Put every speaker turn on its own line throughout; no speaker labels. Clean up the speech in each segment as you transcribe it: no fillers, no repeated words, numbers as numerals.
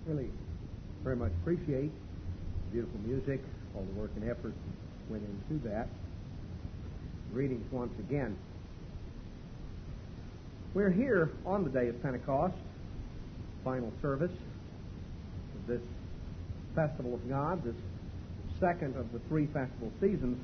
Really very much appreciate beautiful music, all the work and effort went into that. Greetings once again. We're here on the day of Pentecost, final service of this festival of God, this second of the three festival seasons.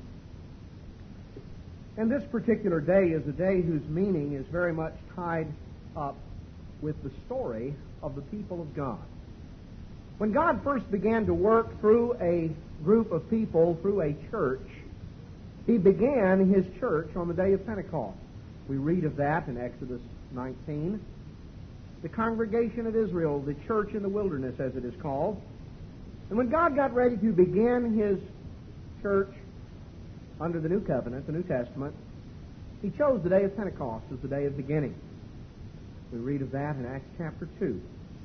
And this particular day is a day whose meaning is very much tied up with the story of the people of God. When God first began to work through a group of people, through a church, He began His church on the day of Pentecost. We read of that in Exodus 19. The congregation of Israel, the church in the wilderness, as it is called. And when God got ready to begin His church under the New Covenant, the New Testament, He chose the day of Pentecost as the day of beginning. We read of that in Acts chapter 2.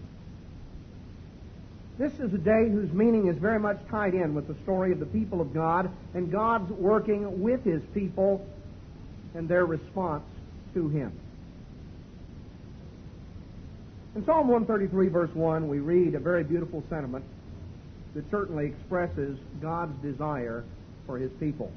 This is a day whose meaning is very much tied in with the story of the people of God and God's working with His people and their response to Him. In Psalm 133, verse 1, we read a very beautiful sentiment that certainly expresses God's desire for His people.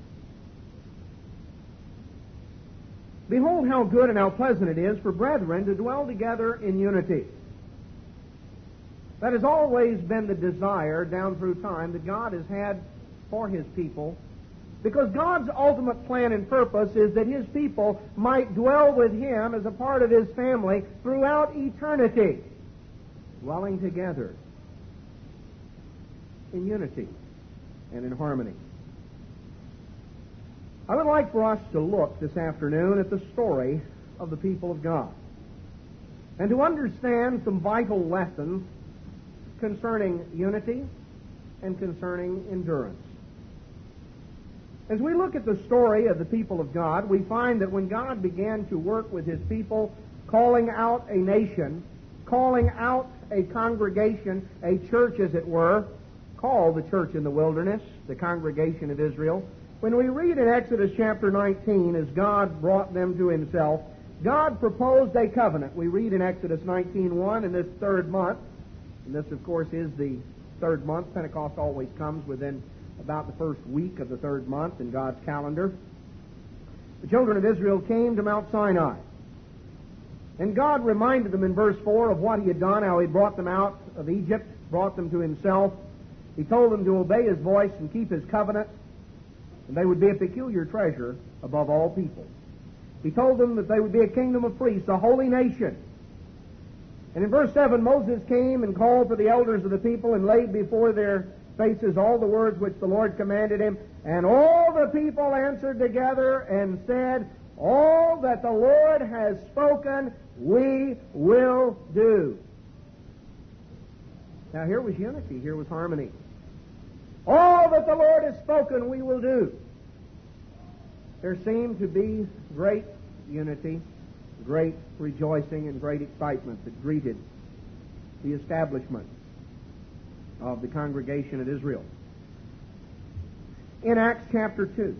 Behold how good and how pleasant it is for brethren to dwell together in unity. That has always been the desire down through time that God has had for His people, because God's ultimate plan and purpose is that His people might dwell with Him as a part of His family throughout eternity, dwelling together in unity and in harmony. I would like for us to look this afternoon at the story of the people of God and to understand some vital lessons concerning unity and concerning endurance. As we look at the story of the people of God, we find that when God began to work with His people, calling out a nation, calling out a congregation, a church as it were, called the church in the wilderness, the congregation of Israel, when we read in Exodus chapter 19, as God brought them to Himself, God proposed a covenant. We read in Exodus 19:1 in this third month, and this, of course, is the third month. Pentecost always comes within about the first week of the third month in God's calendar. The children of Israel came to Mount Sinai. And God reminded them in verse 4 of what He had done, how He brought them out of Egypt, brought them to Himself. He told them to obey His voice and keep His covenant, and they would be a peculiar treasure above all people. He told them that they would be a kingdom of priests, a holy nation. And in verse 7, Moses came and called for the elders of the people and laid before their faces all the words which the Lord commanded him. And all the people answered together and said, all that the Lord has spoken, we will do. Now here was unity, here was harmony. All that the Lord has spoken, we will do. There seemed to be great unity, great rejoicing, and great excitement that greeted the establishment of the congregation of Israel. In Acts chapter 2,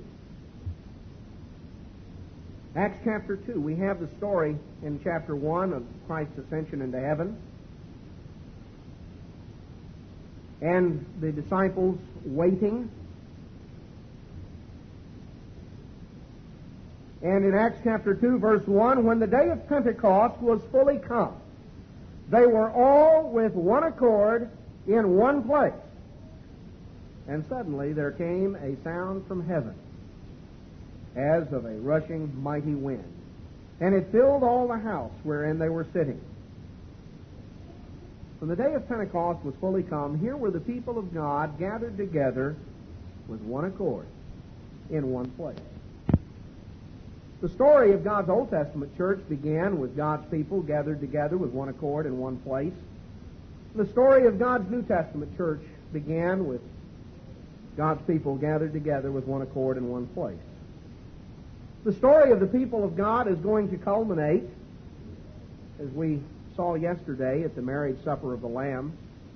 we have the story in chapter 1 of Christ's ascension into heaven and the disciples waiting. And in Acts chapter 2, verse 1, when the day of Pentecost was fully come, they were all with one accord in one place. And suddenly there came a sound from heaven, as of a rushing mighty wind, and it filled all the house wherein they were sitting. When the day of Pentecost was fully come, here were the people of God gathered together with one accord in one place. The story of God's Old Testament church began with God's people gathered together with one accord in one place. The story of God's New Testament church began with God's people gathered together with one accord in one place. The story of the people of God is going to culminate, as we saw yesterday at the marriage supper of the Lamb,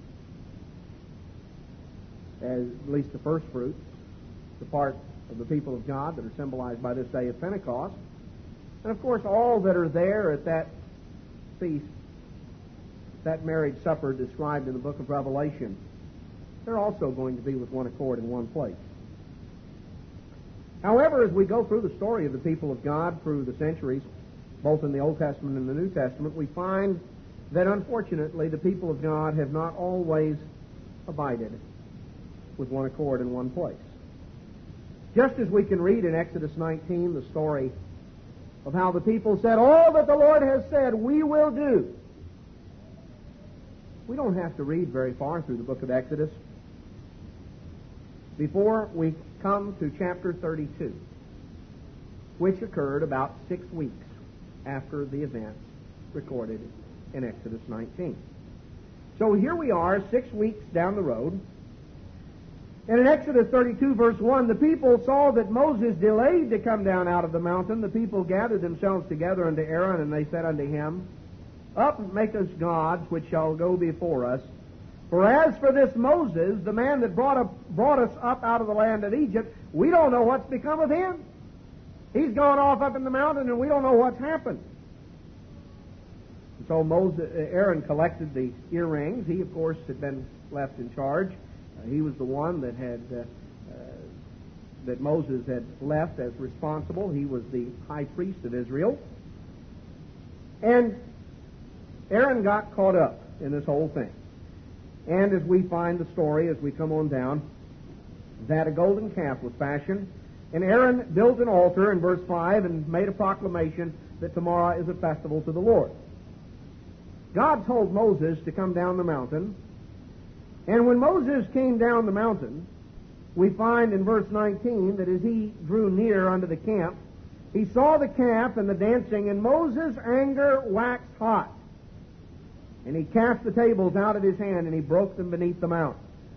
as at least the first fruits, the part of the people of God that are symbolized by this day of Pentecost. And of course, all that are there at that feast that marriage supper described in the book of Revelation, they're also going to be with one accord in one place. However, as we go through the story of the people of God through the centuries, both in the Old Testament and the New Testament, we find that unfortunately the people of God have not always abided with one accord in one place. Just as we can read in Exodus 19 the story of how the people said, "All that the Lord has said, we will do." We don't have to read very far through the book of Exodus before we come to chapter 32, which occurred about 6 weeks after the events recorded in Exodus 19. So here we are, 6 weeks down the road. And in Exodus 32, verse 1, the people saw that Moses delayed to come down out of the mountain. The people gathered themselves together unto Aaron, and they said unto him, "Up, make us gods, which shall go before us. For as for this Moses, the man that brought us up out of the land of Egypt, we don't know what's become of him. He's gone off up in the mountain, and we don't know what's happened." And so Aaron collected the earrings. He, of course, had been left in charge. He was the one that Moses had left as responsible. He was the high priest of Israel. And Aaron got caught up in this whole thing. And as we find the story, as we come on down, that a golden calf was fashioned, and Aaron built an altar in verse 5 and made a proclamation that tomorrow is a festival to the Lord. God told Moses to come down the mountain, and when Moses came down the mountain, we find in verse 19 that as he drew near unto the camp, he saw the calf and the dancing, and Moses' anger waxed hot. And he cast the tables out of his hand, and he broke them beneath the mount.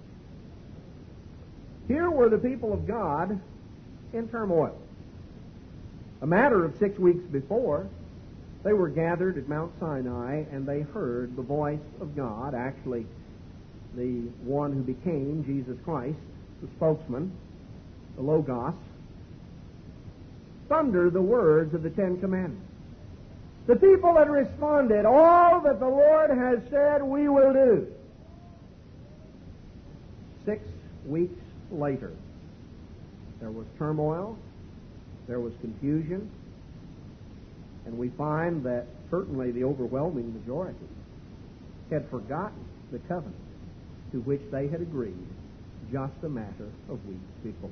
Here were the people of God in turmoil. A matter of 6 weeks before, they were gathered at Mount Sinai, and they heard the voice of God, actually the one who became Jesus Christ, the spokesman, the Logos, thunder the words of the Ten Commandments. The people had responded, "All that the Lord has said, we will do." 6 weeks later, there was turmoil, there was confusion, and we find that certainly the overwhelming majority had forgotten the covenant to which they had agreed just a matter of weeks before.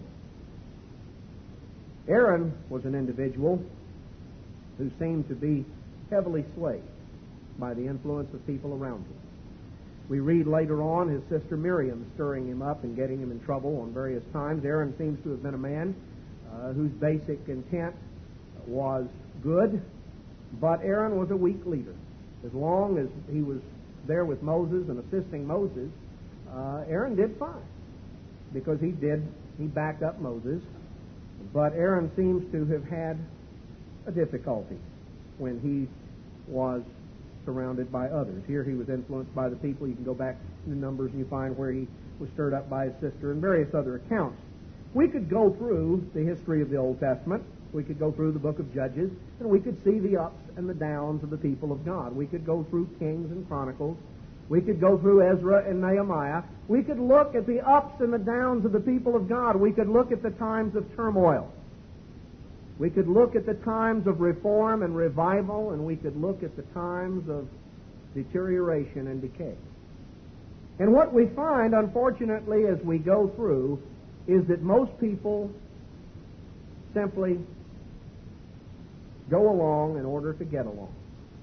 Aaron was an individual who seemed to be heavily swayed by the influence of people around him. We read later on his sister Miriam stirring him up and getting him in trouble on various times. Aaron seems to have been a man whose basic intent was good, but Aaron was a weak leader. As long as he was there with Moses and assisting Moses, Aaron did fine because he backed up Moses. But Aaron seems to have had a difficulty when he was surrounded by others. Here he was influenced by the people. You can go back in the Numbers and you find where he was stirred up by his sister and various other accounts. We could go through the history of the Old Testament. We could go through the book of Judges, and we could see the ups and the downs of the people of God. We could go through Kings and Chronicles. We could go through Ezra and Nehemiah. We could look at the ups and the downs of the people of God. We could look at the times of turmoil. We could look at the times of reform and revival, and we could look at the times of deterioration and decay. And what we find, unfortunately, as we go through, is that most people simply go along in order to get along.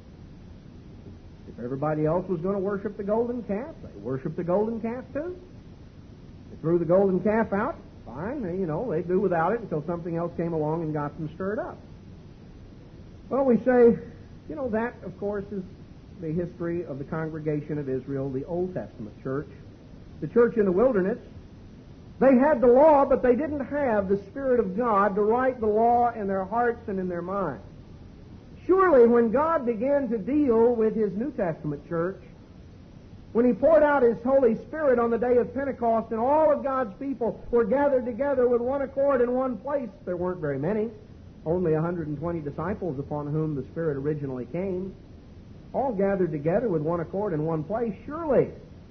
If everybody else was going to worship the golden calf, they worship the golden calf too. They threw the golden calf out. Fine, they'd do without it until something else came along and got them stirred up. Well, we say, that, of course, is the history of the congregation of Israel, the Old Testament church. The church in the wilderness, they had the law, but they didn't have the Spirit of God to write the law in their hearts and in their minds. Surely, when God began to deal with His New Testament church, when He poured out His Holy Spirit on the day of Pentecost and all of God's people were gathered together with one accord in one place, there weren't very many, only 120 disciples upon whom the Spirit originally came. all gathered together with one accord in one place, surely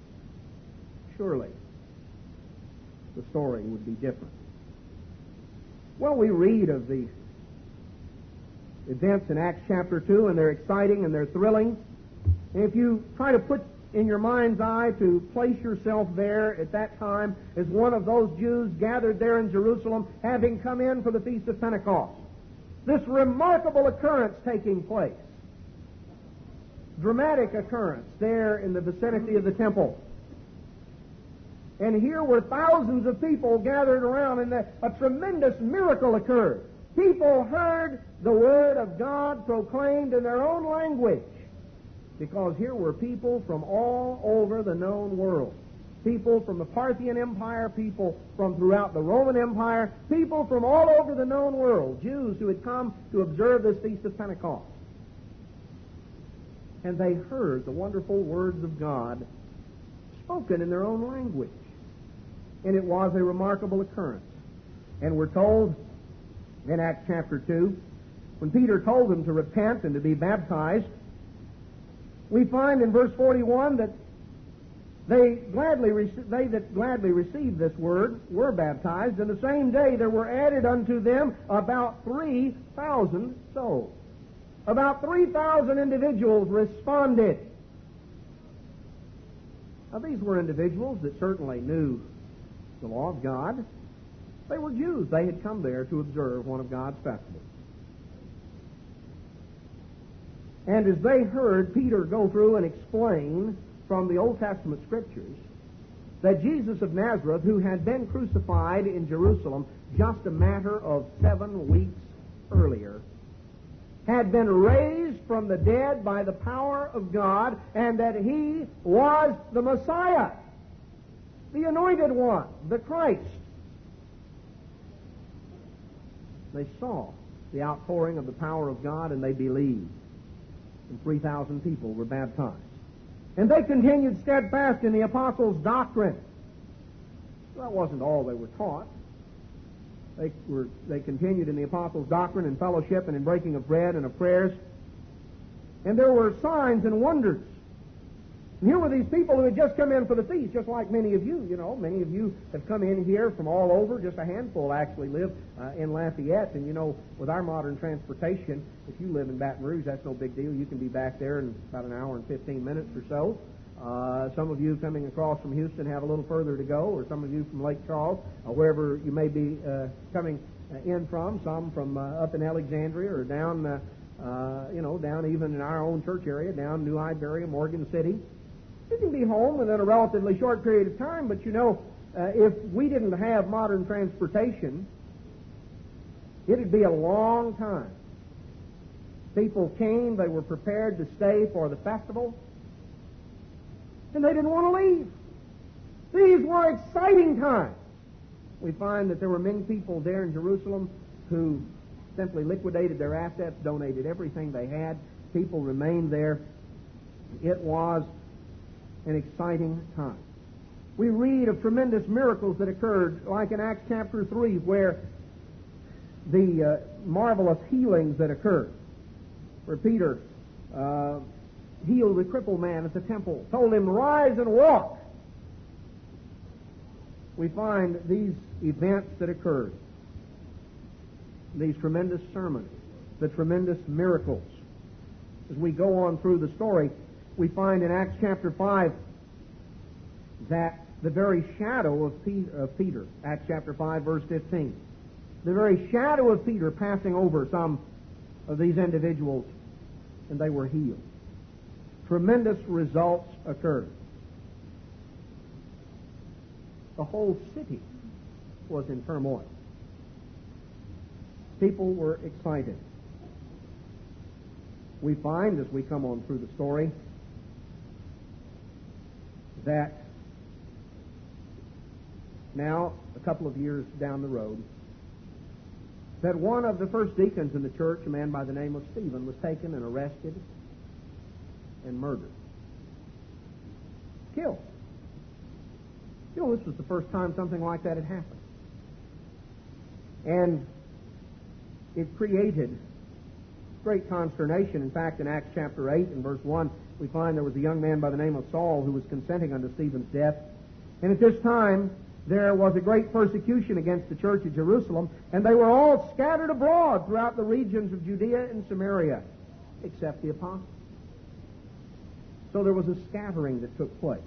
the story would be different. Well, we read of the events in Acts chapter 2, and they're exciting and they're thrilling. And if you try to put in your mind's eye to place yourself there at that time as one of those Jews gathered there in Jerusalem, having come in for the Feast of Pentecost, this remarkable occurrence taking place, dramatic occurrence there in the vicinity of the temple. And here were thousands of people gathered around, and a tremendous miracle occurred. People heard the Word of God proclaimed in their own language, because here were people from all over the known world. People from the Parthian Empire, people from throughout the Roman Empire, people from all over the known world, Jews who had come to observe this Feast of Pentecost. And they heard the wonderful words of God spoken in their own language. And it was a remarkable occurrence. And we're told in Acts chapter 2, when Peter told them to repent and to be baptized, we find in verse 41 that they that gladly received this word were baptized, and the same day there were added unto them about 3,000 souls. About 3,000 individuals responded. Now, these were individuals that certainly knew the law of God. They were Jews. They had come there to observe one of God's festivals. And as they heard Peter go through and explain from the Old Testament Scriptures that Jesus of Nazareth, who had been crucified in Jerusalem just a matter of 7 weeks earlier, had been raised from the dead by the power of God, and that he was the Messiah, the Anointed One, the Christ. They saw the outpouring of the power of God, and they believed. And 3,000 people were baptized. And they continued steadfast in the apostles' doctrine. That wasn't all they were taught. They continued in the apostles' doctrine and fellowship and in breaking of bread and of prayers. And there were signs and wonders. And here were these people who had just come in for the feast, just like many of you. You know, many of you have come in here from all over. Just a handful actually live in Lafayette. And, you know, with our modern transportation, if you live in Baton Rouge, that's no big deal. You can be back there in about an hour and 15 minutes or so. Some of you coming across from Houston have a little further to go, or some of you from Lake Charles, wherever you may be coming in from, some from up in Alexandria or down, down even in our own church area, down New Iberia, Morgan City. You can be home within a relatively short period of time, but you know, if we didn't have modern transportation, it'd be a long time. People came, they were prepared to stay for the festival, and they didn't want to leave. These were exciting times. We find that there were many people there in Jerusalem who simply liquidated their assets, donated everything they had. People remained there. It was an exciting time. We read of tremendous miracles that occurred, like in Acts chapter 3, where the marvelous healings that occurred, where Peter healed the crippled man at the temple, told him, "Rise and walk." We find these events that occurred, these tremendous sermons, the tremendous miracles. As we go on through the story, we find in Acts chapter 5 that the very shadow of Peter, Acts chapter 5, verse 15, the very shadow of Peter passing over some of these individuals, and they were healed. Tremendous results occurred. The whole city was in turmoil. People were excited. We find, as we come on through the story, that now, a couple of years down the road, that one of the first deacons in the church, a man by the name of Stephen, was taken and arrested and murdered. Killed. You know, this was the first time something like that had happened. And it created great consternation. In fact, in Acts chapter 8 and verse 1, we find there was a young man by the name of Saul who was consenting unto Stephen's death. And at this time, there was a great persecution against the church at Jerusalem, and they were all scattered abroad throughout the regions of Judea and Samaria, except the apostles. So there was a scattering that took place.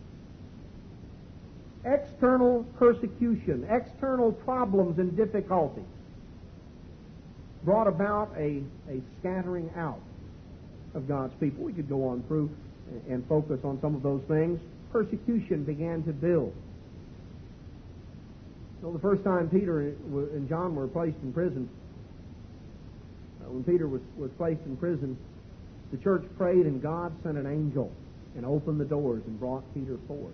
External persecution, external problems and difficulties brought about a scattering out of God's people. We could go on through and focus on some of those things. Persecution began to build. So the first time Peter and John were placed in prison, when Peter was placed in prison, the church prayed and God sent an angel and opened the doors and brought Peter forth.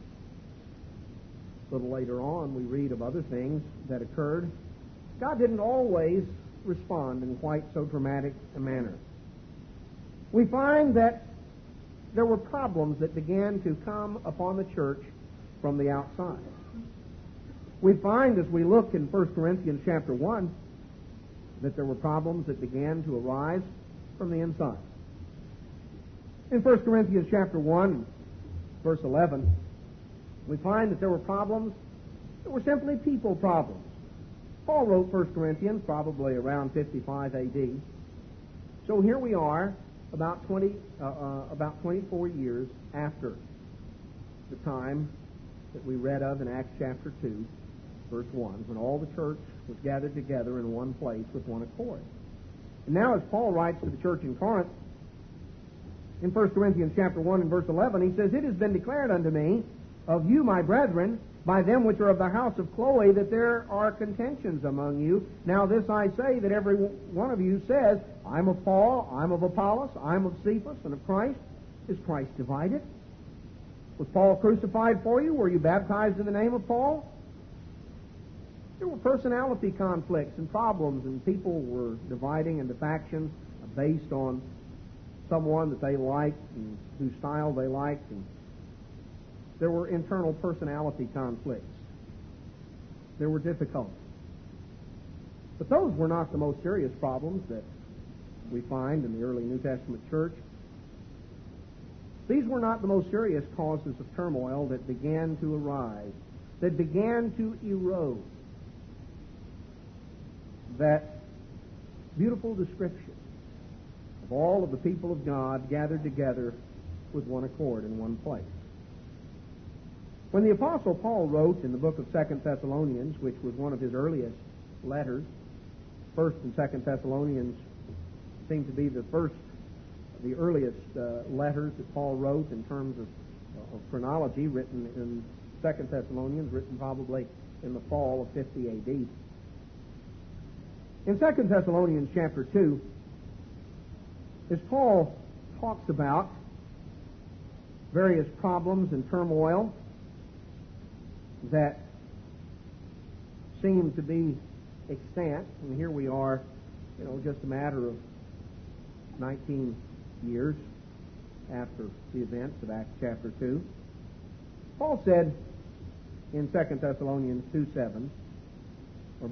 A little later on, we read of other things that occurred. God didn't always respond in quite so dramatic a manner. We find that there were problems that began to come upon the church from the outside. We find as we look in 1 Corinthians chapter 1 that there were problems that began to arise from the inside. In 1 Corinthians chapter 1, verse 11, we find that there were problems that were simply people problems. Paul wrote 1 Corinthians probably around 55 A.D. So here we are about 24 years after the time that we read of in Acts chapter 2, verse 1, when all the church was gathered together in one place with one accord. And now as Paul writes to the church in Corinth, in 1 Corinthians chapter 1 and verse 11, he says, "It has been declared unto me of you, my brethren, by them which are of the house of Chloe, that there are contentions among you. Now this I say, that every one of you says, I'm of Paul, I'm of Apollos, I'm of Cephas, and of Christ. Is Christ divided? Was Paul crucified for you? Were you baptized in the name of Paul?" There were personality conflicts and problems, and people were dividing into factions based on someone that they liked and whose style they liked, and there were internal personality conflicts. There were difficulties. But those were not the most serious problems that we find in the early New Testament church. These were not the most serious causes of turmoil that began to arise, that began to erode that beautiful description of all of the people of God gathered together with one accord in one place. When the Apostle Paul wrote in the book of 2 Thessalonians, which was one of his earliest letters, 1st and 2nd Thessalonians seem to be the earliest letters that Paul wrote in terms of chronology, written in 2 Thessalonians, written probably in the fall of 50 A.D. In 2 Thessalonians chapter 2, as Paul talks about various problems and turmoil that seem to be extant, and here we are, just a matter of 19 years after the events of Acts chapter 2. Paul said in 2 Thessalonians 2:7, or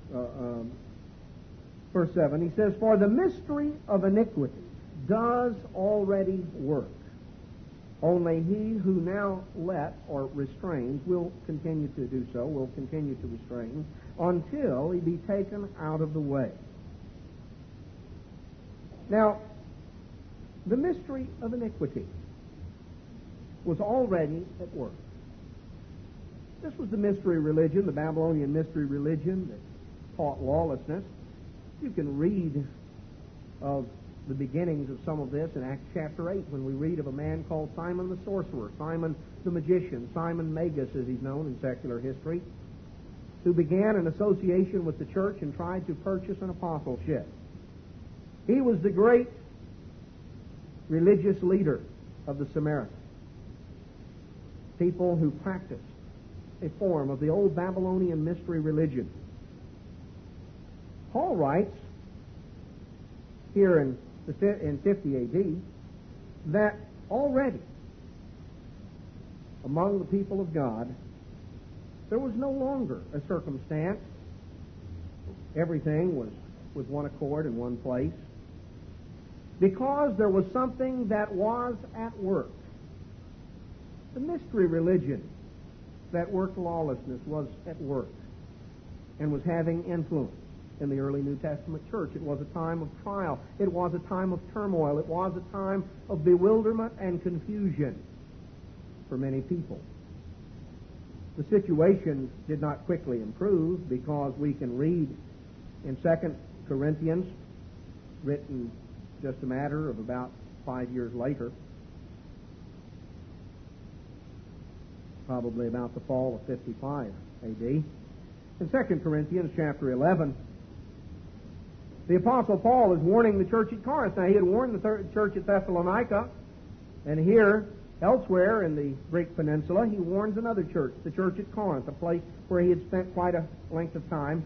verse 7, he says, "For the mystery of iniquity does already work. Only he who now restrains will continue to do so, will continue to restrain, until he be taken out of the way." Now, the mystery of iniquity was already at work. This was the mystery religion, the Babylonian mystery religion that taught lawlessness. You can read of the beginnings of some of this in Acts chapter 8 when we read of a man called Simon the sorcerer, Simon the magician, Simon Magus as he's known in secular history, who began an association with the church and tried to purchase an apostleship. He was the great religious leader of the Samaritans, people who practiced a form of the old Babylonian mystery religion. Paul writes here in 50 A.D. that already among the people of God there was no longer a circumstance. Everything was with one accord in one place. because there was something that was at work. The mystery religion that worked lawlessness was at work and was having influence in the early New Testament church. It was a time of trial. It was a time of turmoil. It was a time of bewilderment and confusion for many people. The situation did not quickly improve, because we can read in 2 Corinthians, written just a matter of about 5 years later, probably about the fall of 55 A.D. In 2 Corinthians chapter 11, the Apostle Paul is warning the church at Corinth. Now, he had warned the church at Thessalonica, and here, elsewhere in the Greek peninsula, he warns another church, the church at Corinth, a place where he had spent quite a length of time.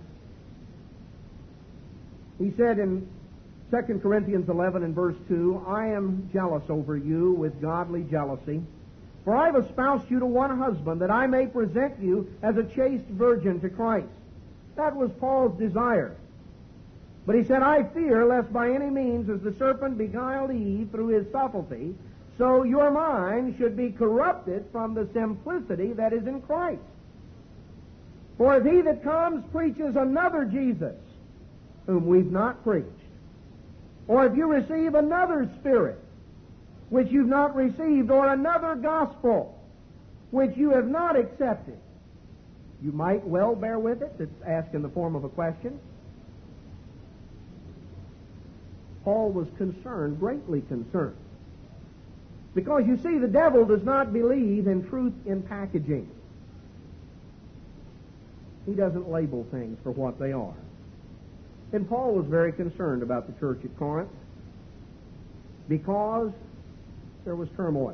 He said in 2 Corinthians 11 and verse 2, "I am jealous over you with godly jealousy, for I have espoused you to one husband, that I may present you as a chaste virgin to Christ." That was Paul's desire. But he said, "I fear lest by any means, as the serpent beguiled Eve through his subtlety, so your mind should be corrupted from the simplicity that is in Christ. For if he that comes preaches another Jesus, whom we've not preached, or if you receive another spirit, which you've not received, or another gospel, which you have not accepted," you might well bear with it. It's asked in the form of a question. Paul was concerned, greatly concerned. Because, you see, the devil does not believe in truth in packaging. He doesn't label things for what they are. And Paul was very concerned about the church at Corinth because there was turmoil.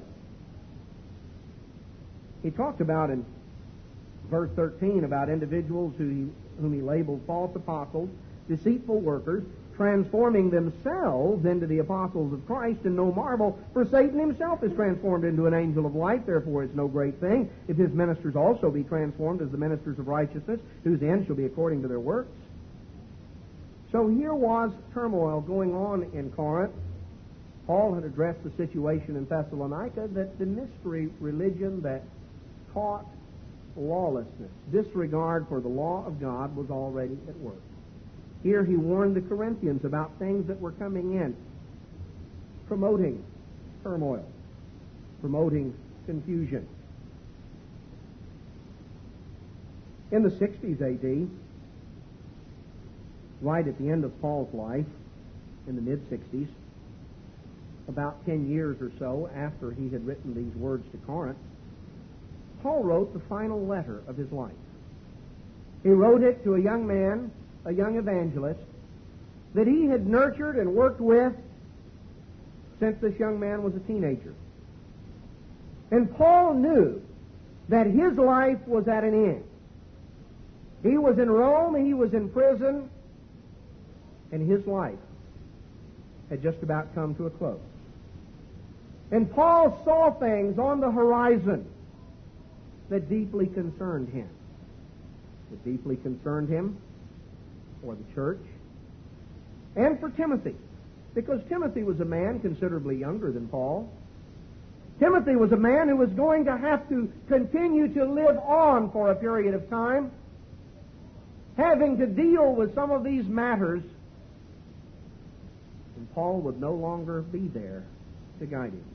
He talked about in verse 13 about individuals whom he labeled false apostles, deceitful workers, transforming themselves into the apostles of Christ, and no marvel, for Satan himself is transformed into an angel of light. Therefore it's no great thing if his ministers also be transformed as the ministers of righteousness, whose end shall be according to their works. So here was turmoil going on in Corinth. Paul had addressed the situation in Thessalonica, that the mystery religion that taught lawlessness, disregard for the law of God, was already at work. Here he warned the Corinthians about things that were coming in, promoting turmoil, promoting confusion. In the 60s A.D., right at the end of Paul's life, in the mid-60s, about 10 years or so after he had written these words to Corinth, Paul wrote the final letter of his life. He wrote it to a young man, a young evangelist, that he had nurtured and worked with since this young man was a teenager. And Paul knew that his life was at an end. He was in Rome, he was in prison, and his life had just about come to a close. And Paul saw things on the horizon that deeply concerned him. That deeply concerned him, or the church, and for Timothy, because Timothy was a man considerably younger than Paul. Timothy was a man who was going to have to continue to live on for a period of time, having to deal with some of these matters, and Paul would no longer be there to guide him.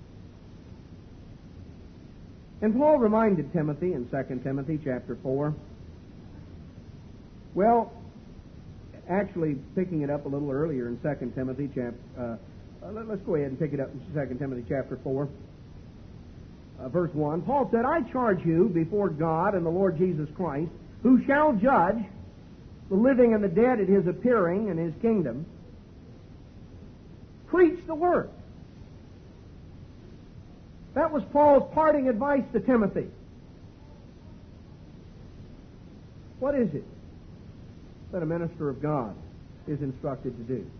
And Paul reminded Timothy in 2 Timothy chapter 4, well, actually picking it up a little earlier in 2 Timothy chapter, let's go ahead and pick it up in 2 Timothy chapter 4, verse 1. Paul said, "I charge you before God and the Lord Jesus Christ, who shall judge the living and the dead at his appearing in his kingdom, preach the word." That was Paul's parting advice to Timothy. What is it that a minister of God is instructed to do?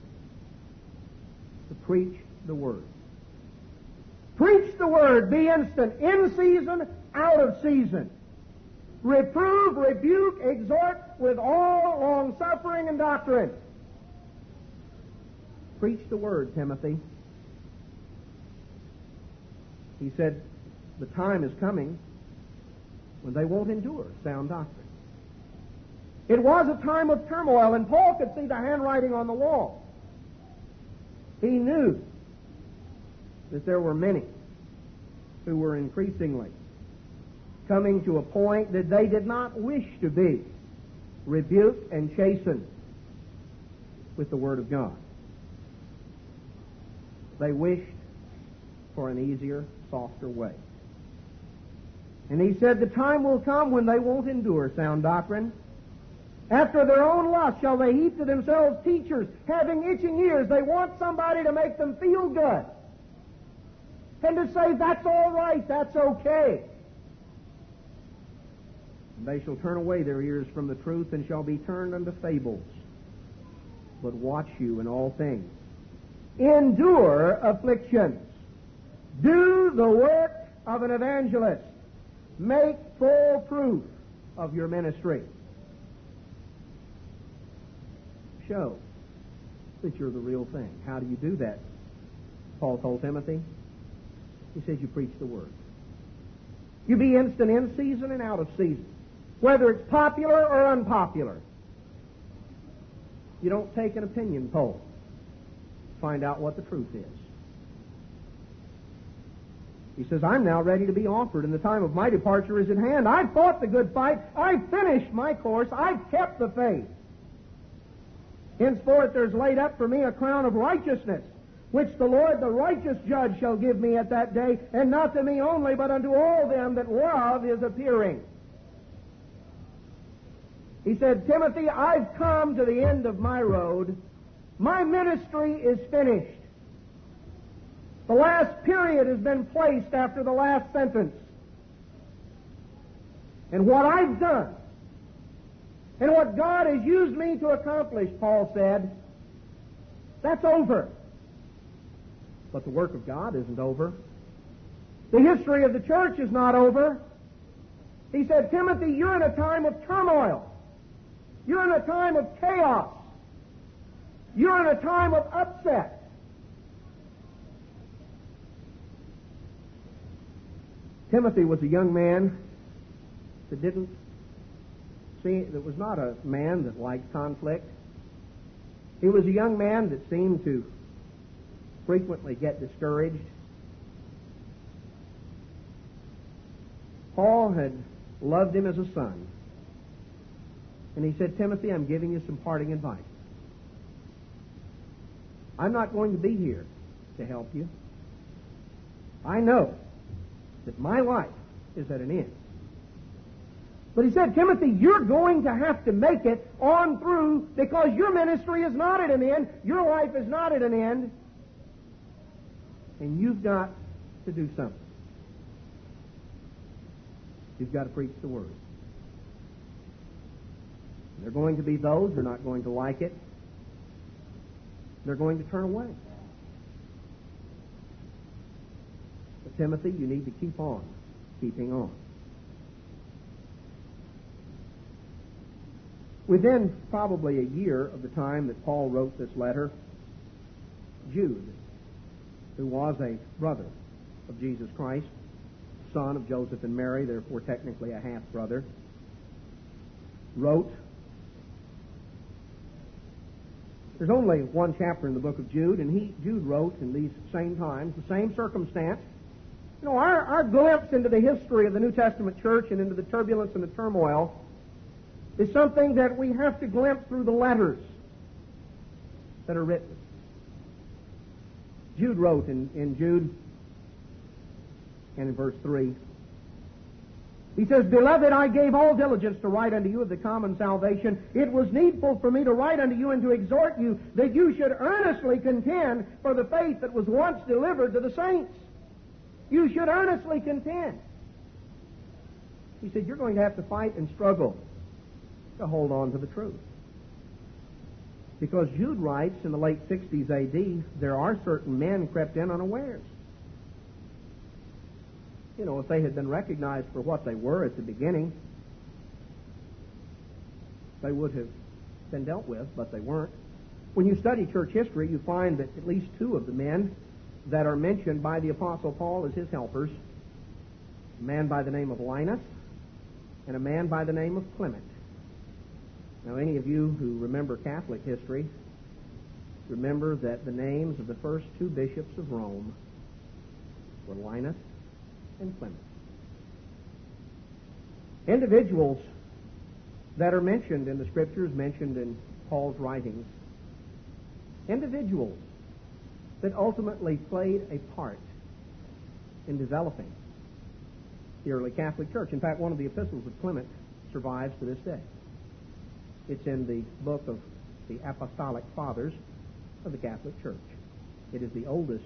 To preach the word. Preach the word. Be instant. In season, out of season. Reprove, rebuke, exhort with all long suffering and doctrine. Preach the word, Timothy. He said, the time is coming when they won't endure sound doctrine. It was a time of turmoil, and Paul could see the handwriting on the wall. He knew that there were many who were increasingly coming to a point that they did not wish to be rebuked and chastened with the Word of God. They wished for an easier, softer way. And he said, the time will come when they won't endure sound doctrine. After their own lust shall they heap to themselves teachers, having itching ears. They want somebody to make them feel good. And to say, that's all right, that's okay. And they shall turn away their ears from the truth, and shall be turned unto fables. But watch you in all things. Endure afflictions. Do the work of an evangelist. Make full proof of your ministry. Show that you're the real thing. How do you do that? Paul told Timothy. He says you preach the word. You be instant in season and out of season. Whether it's popular or unpopular. You don't take an opinion poll. Find out what the truth is. He says, I'm now ready to be offered, and the time of my departure is at hand. I've fought the good fight. I've finished my course. I've kept the faith. Henceforth there's laid up for me a crown of righteousness, which the Lord, the righteous judge, shall give me at that day, and not to me only, but unto all them that love his appearing. He said, Timothy, I've come to the end of my road. My ministry is finished. The last period has been placed after the last sentence. And what I've done, and what God has used me to accomplish, Paul said, that's over. But the work of God isn't over. The history of the church is not over. He said, Timothy, you're in a time of turmoil. You're in a time of chaos. You're in a time of upset. Timothy was a young man that was not a man that liked conflict. He was a young man that seemed to frequently get discouraged. Paul had loved him as a son. And he said, Timothy, I'm giving you some parting advice. I'm not going to be here to help you. I know that my life is at an end. But he said, Timothy, you're going to have to make it on through, because your ministry is not at an end. Your life is not at an end. And you've got to do something. You've got to preach the word. There are going to be those who are not going to like it. They're going to turn away. But Timothy, you need to keep on keeping on. Within probably a year of the time that Paul wrote this letter, Jude, who was a brother of Jesus Christ, son of Joseph and Mary, therefore technically a half-brother, wrote. There's only one chapter in the book of Jude, and Jude wrote in these same times, the same circumstance. You know, our glimpse into the history of the New Testament church and into the turbulence and the turmoil is something that we have to glimpse through the letters that are written. Jude wrote in Jude, and in verse 3, he says, Beloved, I gave all diligence to write unto you of the common salvation. It was needful for me to write unto you and to exhort you that you should earnestly contend for the faith that was once delivered to the saints. You should earnestly contend. He said, you're going to have to fight and struggle to hold on to the truth. Because Jude writes in the late 60s A.D., there are certain men crept in unawares. You know, if they had been recognized for what they were at the beginning, they would have been dealt with, but they weren't. When you study church history, you find that at least two of the men that are mentioned by the Apostle Paul as his helpers, a man by the name of Linus and a man by the name of Clement. Now, any of you who remember Catholic history remember that the names of the first two bishops of Rome were Linus and Clement. Individuals that are mentioned in the Scriptures, mentioned in Paul's writings, individuals that ultimately played a part in developing the early Catholic Church. In fact, one of the epistles of Clement survives to this day. It's in the book of the Apostolic Fathers of the Catholic Church. It is the oldest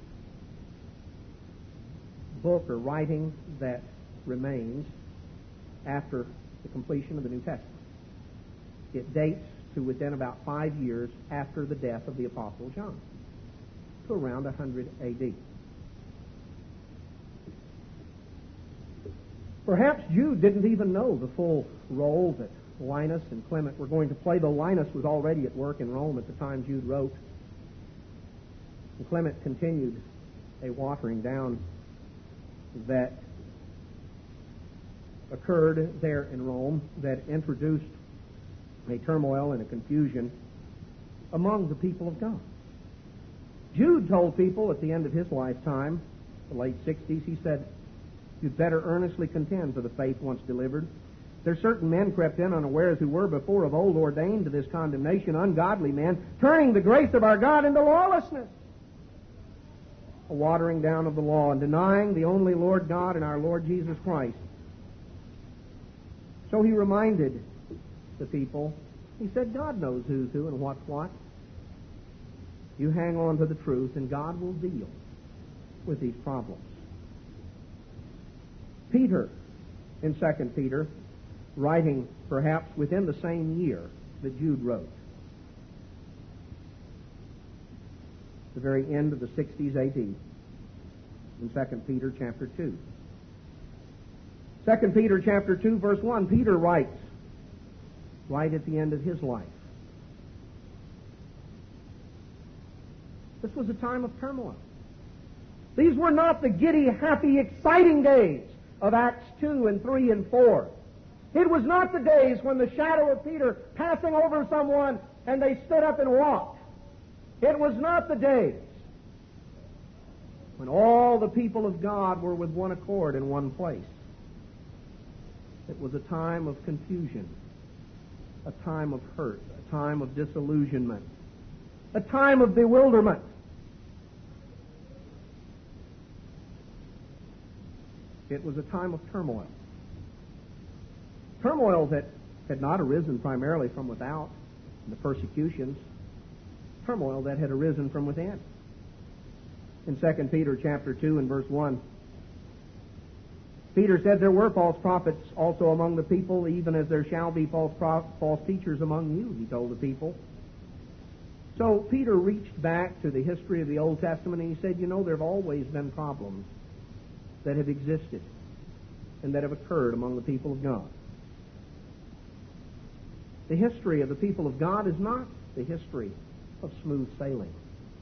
book or writing that remains after the completion of the New Testament. It dates to within about 5 years after the death of the Apostle John, to around 100 A.D. Perhaps Jude didn't even know the full role that Linus and Clement were going to play, though Linus was already at work in Rome at the time Jude wrote. And Clement continued a watering down that occurred there in Rome that introduced a turmoil and a confusion among the people of God. Jude told people at the end of his lifetime, the late 60s, he said, "You'd better earnestly contend for the faith once delivered. There certain men crept in unawares who were before of old ordained to this condemnation, ungodly men, turning the grace of our God into lawlessness." A watering down of the law and denying the only Lord God and our Lord Jesus Christ. So he reminded the people, he said, God knows who's who and what's what. You hang on to the truth and God will deal with these problems. Peter, in 2 Peter, writing perhaps within the same year that Jude wrote, the very end of the 60s A.D., in 2 Peter chapter 2. 2 Peter chapter 2, verse 1, Peter writes, right at the end of his life, this was a time of turmoil. These were not the giddy, happy, exciting days of Acts 2 and 3 and 4. It was not the days when the shadow of Peter passing over someone and they stood up and walked. It was not the days when all the people of God were with one accord in one place. It was a time of confusion, a time of hurt, a time of disillusionment, a time of bewilderment. It was a time of turmoil. Turmoil that had not arisen primarily from without, the persecutions, turmoil that had arisen from within. In 2 Peter chapter 2 and verse 1, Peter said, there were false prophets also among the people, even as there shall be false teachers among you, he told the people. So Peter reached back to the history of the Old Testament and he said, there have always been problems that have existed and that have occurred among the people of God. The history of the people of God is not the history of smooth sailing.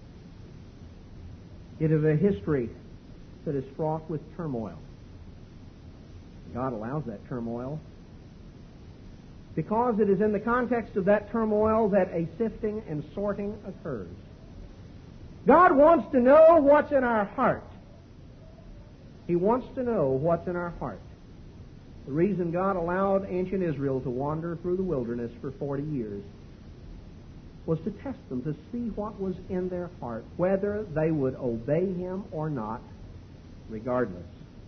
It is a history that is fraught with turmoil. God allows that turmoil because it is in the context of that turmoil that a sifting and sorting occurs. God wants to know what's in our heart. He wants to know what's in our heart. The reason God allowed ancient Israel to wander through the wilderness for 40 years was to test them, to see what was in their heart, whether they would obey Him or not, regardless.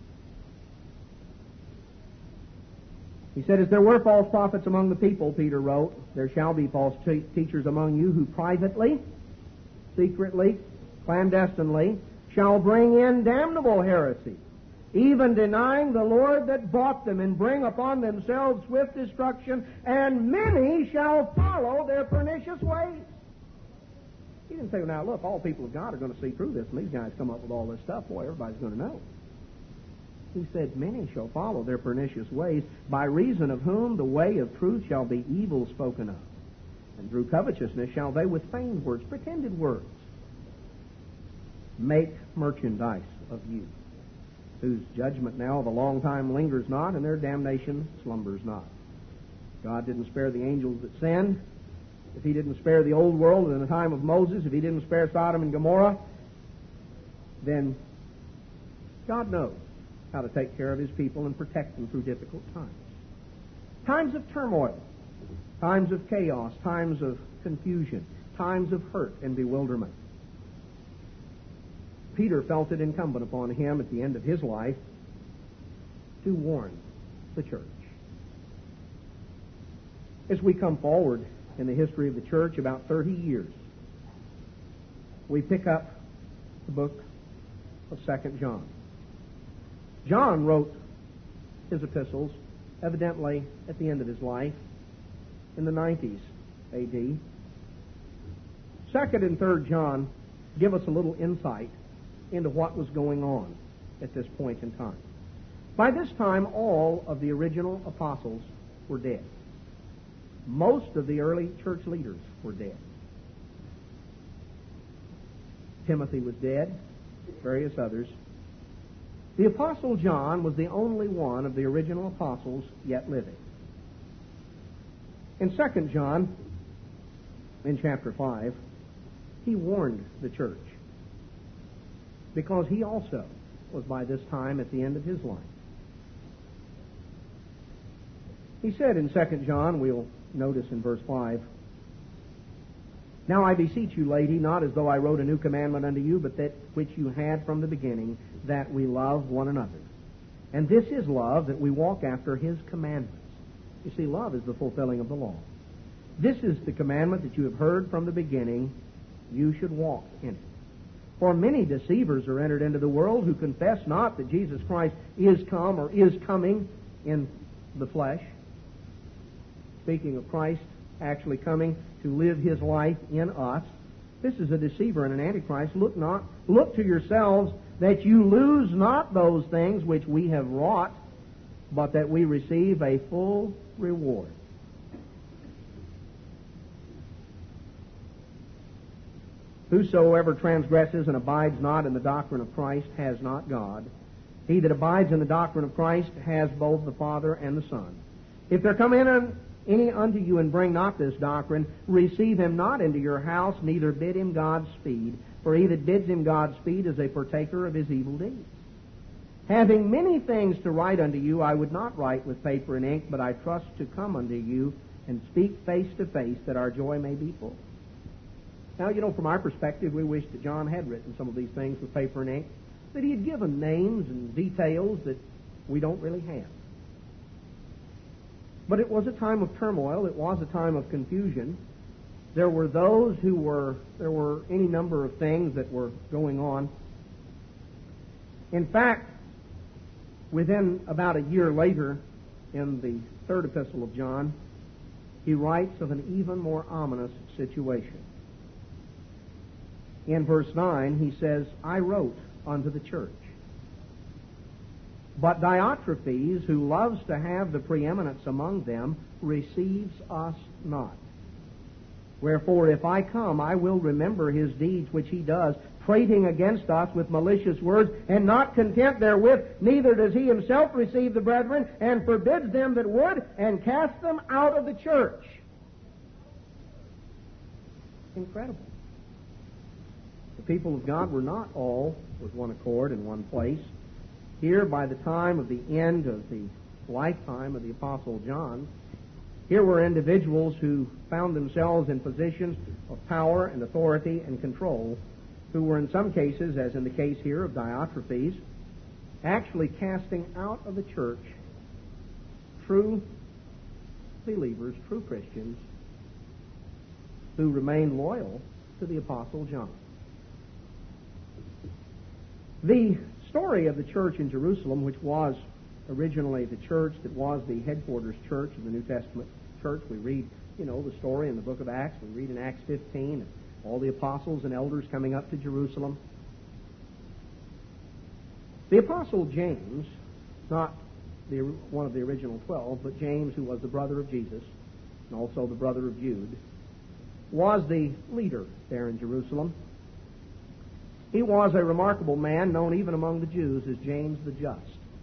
He said, as there were false prophets among the people, Peter wrote, there shall be false teachers among you who privately, secretly, clandestinely, shall bring in damnable heresy, even denying the Lord that bought them, and bring upon themselves swift destruction, and many shall follow their pernicious ways. He didn't say, well, now look, all people of God are going to see through this, and these guys come up with all this stuff, boy, everybody's going to know. He said, many shall follow their pernicious ways, by reason of whom the way of truth shall be evil spoken of. And through covetousness shall they with feigned words, pretended words, make merchandise of you, whose judgment now of a long time lingers not, and their damnation slumbers not. God didn't spare the angels that sinned. If He didn't spare the old world in the time of Moses, if He didn't spare Sodom and Gomorrah, then God knows how to take care of His people and protect them through difficult times. Times of turmoil, times of chaos, times of confusion, times of hurt and bewilderment. Peter felt it incumbent upon him at the end of his life to warn the church. As we come forward in the history of the church, about 30 years, we pick up the book of 2 John. John wrote his epistles, evidently at the end of his life, in the 90s A.D. 2nd and 3rd John give us a little insight into what was going on at this point in time. By this time, all of the original apostles were dead. Most of the early church leaders were dead. Timothy was dead, various others. The Apostle John was the only one of the original apostles yet living. In 2 John, in chapter 5, he warned the church, because he also was by this time at the end of his life. He said in 2 John, we'll notice in verse 5, "Now I beseech you, lady, not as though I wrote a new commandment unto you, but that which you had from the beginning, that we love one another. And this is love, that we walk after His commandments." You see, love is the fulfilling of the law. "This is the commandment that you have heard from the beginning, you should walk in it. For many deceivers are entered into the world, who confess not that Jesus Christ is come or is coming in the flesh." Speaking of Christ actually coming to live His life in us. This is a deceiver and an antichrist. Look to yourselves that you lose not those things which we have wrought, but that we receive a full reward. "Whosoever transgresses and abides not in the doctrine of Christ has not God. He that abides in the doctrine of Christ has both the Father and the Son. If there come in any unto you and bring not this doctrine, receive him not into your house, neither bid him Godspeed. For he that bids him Godspeed is a partaker of his evil deeds. Having many things to write unto you, I would not write with paper and ink, but I trust to come unto you and speak face to face, that our joy may be full." Now, from our perspective, we wish that John had written some of these things with paper and ink, that he had given names and details that we don't really have. But it was a time of turmoil. It was a time of confusion. There were any number of things that were going on. In fact, within about a year later, in the 3rd epistle of John, he writes of an even more ominous situation. In verse 9, he says, "I wrote unto the church. But Diotrephes, who loves to have the preeminence among them, receives us not. Wherefore, if I come, I will remember his deeds which he does, prating against us with malicious words, and not content therewith, neither does he himself receive the brethren, and forbids them that would, and casts them out of the church." Incredible. The people of God were not all with one accord in one place. Here, by the time of the end of the lifetime of the Apostle John, here were individuals who found themselves in positions of power and authority and control, who were in some cases, as in the case here of Diotrephes, actually casting out of the church true believers, true Christians, who remained loyal to the Apostle John. The story of the church in Jerusalem, which was originally the church that was the headquarters church of the New Testament church. We read, the story in the book of Acts. We read in Acts 15, all the apostles and elders coming up to Jerusalem. The apostle James, not one of the original 12, but James, who was the brother of Jesus, and also the brother of Jude, was the leader there in Jerusalem. He was a remarkable man, known even among the Jews as James the Just.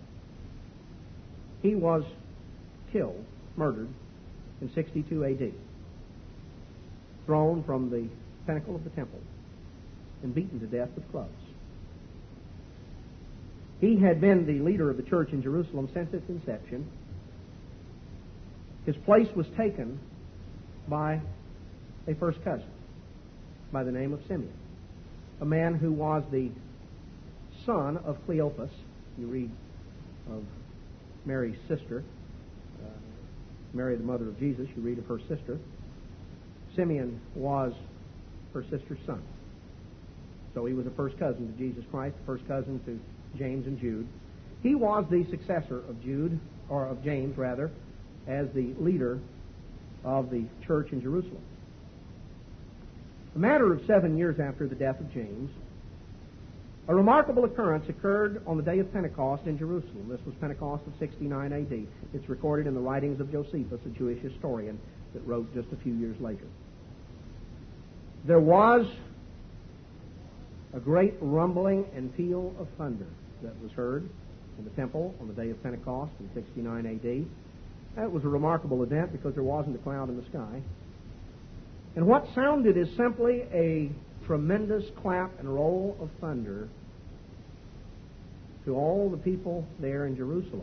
He was killed, murdered, in 62 A.D., thrown from the pinnacle of the temple and beaten to death with clubs. He had been the leader of the church in Jerusalem since its inception. His place was taken by a first cousin by the name of Simeon, a man who was the son of Cleophas. You read of Mary's sister, Mary, the mother of Jesus. You read of her sister. Simeon was her sister's son. So he was a first cousin to Jesus Christ, a first cousin to James and Jude. He was the successor of Jude, or of James rather, as the leader of the church in Jerusalem. A matter of 7 years after the death of James, a remarkable occurrence occurred on the day of Pentecost in Jerusalem. This was Pentecost of 69 A.D. It's recorded in the writings of Josephus, a Jewish historian that wrote just a few years later. There was a great rumbling and peal of thunder that was heard in the temple on the day of Pentecost in 69 A.D. That was a remarkable event because there wasn't a cloud in the sky. And what sounded is simply a tremendous clap and roll of thunder to all the people there in Jerusalem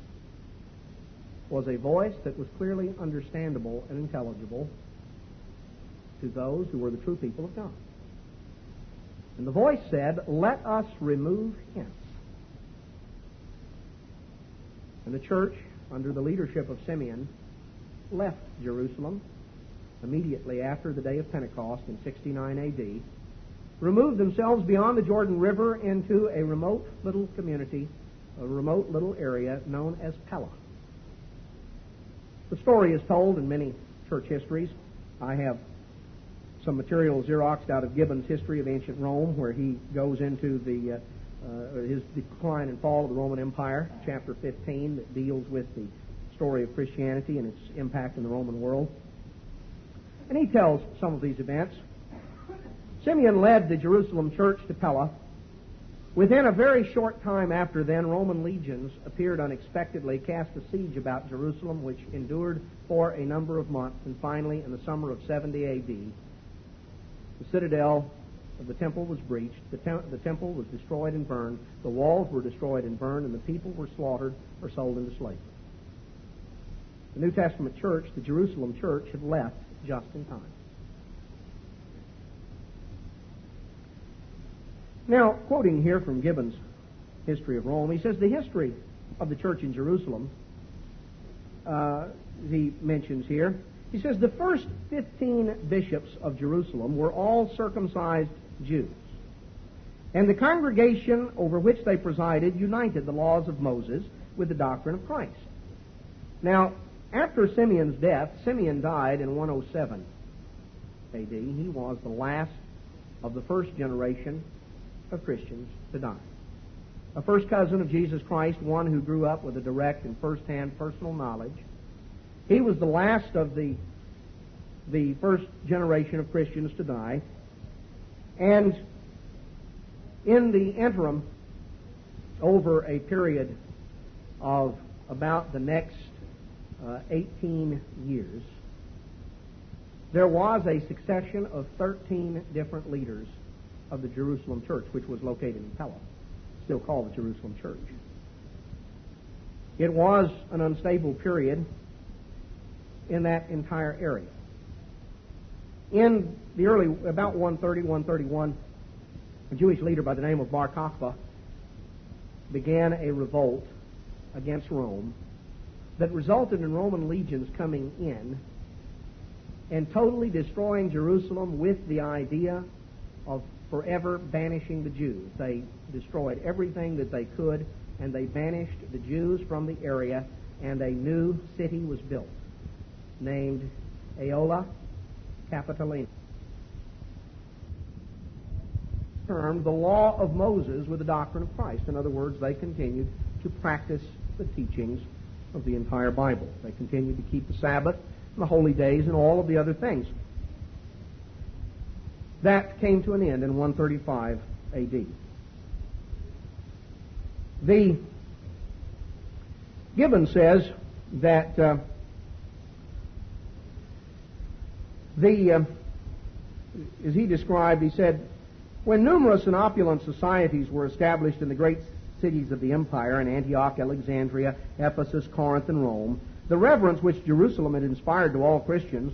was a voice that was clearly understandable and intelligible to those who were the true people of God. And the voice said, "Let us remove hence." And the church, under the leadership of Simeon, left Jerusalem immediately after the day of Pentecost in 69 A.D., removed themselves beyond the Jordan River into a remote little community, a remote little area known as Pella. The story is told in many church histories. I have some material Xeroxed out of Gibbon's History of Ancient Rome, where he goes into his decline and fall of the Roman Empire, chapter 15, that deals with the story of Christianity and its impact in the Roman world. And he tells some of these events. Simeon led the Jerusalem church to Pella. Within a very short time after then, Roman legions appeared unexpectedly, cast a siege about Jerusalem, which endured for a number of months, and finally, in the summer of 70 A.D., the citadel of the temple was breached, the temple was destroyed and burned, the walls were destroyed and burned, and the people were slaughtered or sold into slavery. The New Testament church, the Jerusalem church, had left just in time. Now, quoting here from Gibbon's History of Rome, he says the history of the church in Jerusalem, he mentions here, he says the first 15 bishops of Jerusalem were all circumcised Jews, and the congregation over which they presided united the laws of Moses with the doctrine of Christ. Now, after Simeon's death, Simeon died in 107 A.D. He was the last of the first generation of Christians to die. A first cousin of Jesus Christ, one who grew up with a direct and first-hand personal knowledge. He was the last of the first generation of Christians to die. And in the interim, over a period of about the next 18 years, there was a succession of 13 different leaders of the Jerusalem church, which was located in Pella, still called the Jerusalem church. It was an unstable period in that entire area. In the early, about 130, 131, a Jewish leader by the name of Bar Kokhba began a revolt against Rome that resulted in Roman legions coming in and totally destroying Jerusalem with the idea of forever banishing the Jews. They destroyed everything that they could, and they banished the Jews from the area, and a new city was built named Aelia Capitolina, termed the law of Moses with the doctrine of Christ. In other words, they continued to practice the teachings of the entire Bible. They continued to keep the Sabbath and the holy days and all of the other things. That came to an end in 135 A.D. Gibbon says that as he described, he said, when numerous and opulent societies were established in the great cities of the empire, in Antioch, Alexandria, Ephesus, Corinth, and Rome, the reverence which Jerusalem had inspired to all Christians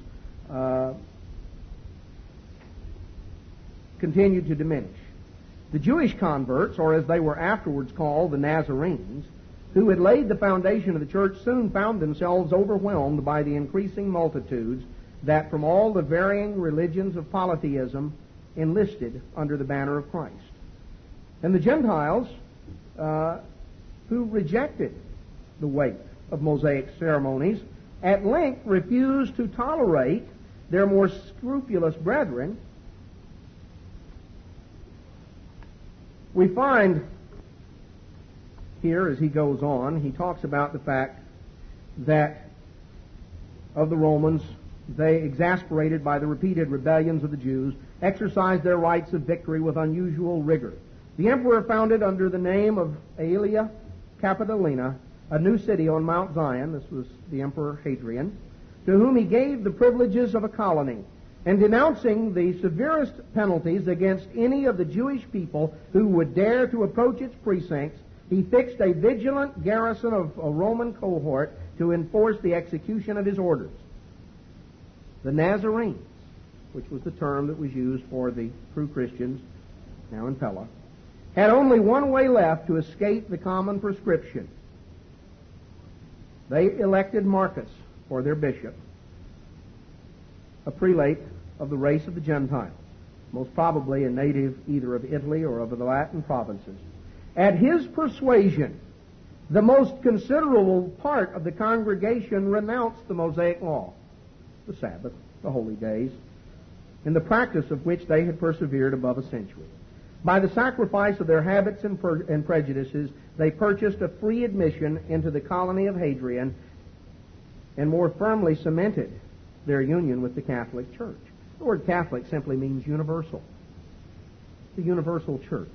continued to diminish. The Jewish converts, or as they were afterwards called, the Nazarenes, who had laid the foundation of the church, soon found themselves overwhelmed by the increasing multitudes that from all the varying religions of polytheism enlisted under the banner of Christ. And the Gentiles, who rejected the weight of Mosaic ceremonies, at length refused to tolerate their more scrupulous brethren. We find here, as he goes on, he talks about the fact that of the Romans, they, exasperated by the repeated rebellions of the Jews, exercised their rights of victory with unusual rigor. The emperor founded under the name of Aelia Capitolina a new city on Mount Zion. This was the Emperor Hadrian, to whom he gave the privileges of a colony, and denouncing the severest penalties against any of the Jewish people who would dare to approach its precincts, he fixed a vigilant garrison of a Roman cohort to enforce the execution of his orders. The Nazarenes, which was the term that was used for the true Christians now in Pella, had only one way left to escape the common prescription. They elected Marcus for their bishop, a prelate of the race of the Gentiles, most probably a native either of Italy or of the Latin provinces. At his persuasion, the most considerable part of the congregation renounced the Mosaic law, the Sabbath, the holy days, in the practice of which they had persevered above a century. By the sacrifice of their habits and prejudices, they purchased a free admission into the colony of Hadrian and more firmly cemented their union with the Catholic Church. The word Catholic simply means universal. The universal church.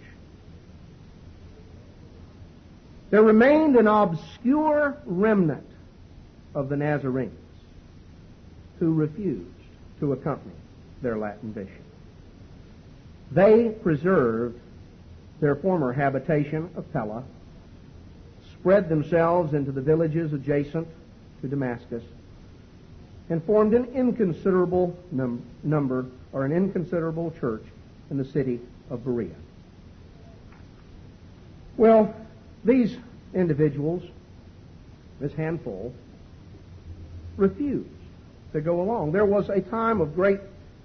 There remained an obscure remnant of the Nazarenes who refused to accompany their Latin bishop. They preserved their former habitation of Pella, spread themselves into the villages adjacent to Damascus, and formed an inconsiderable number, or an inconsiderable church in the city of Berea. Well, these individuals, this handful, refused to go along. This was a time of great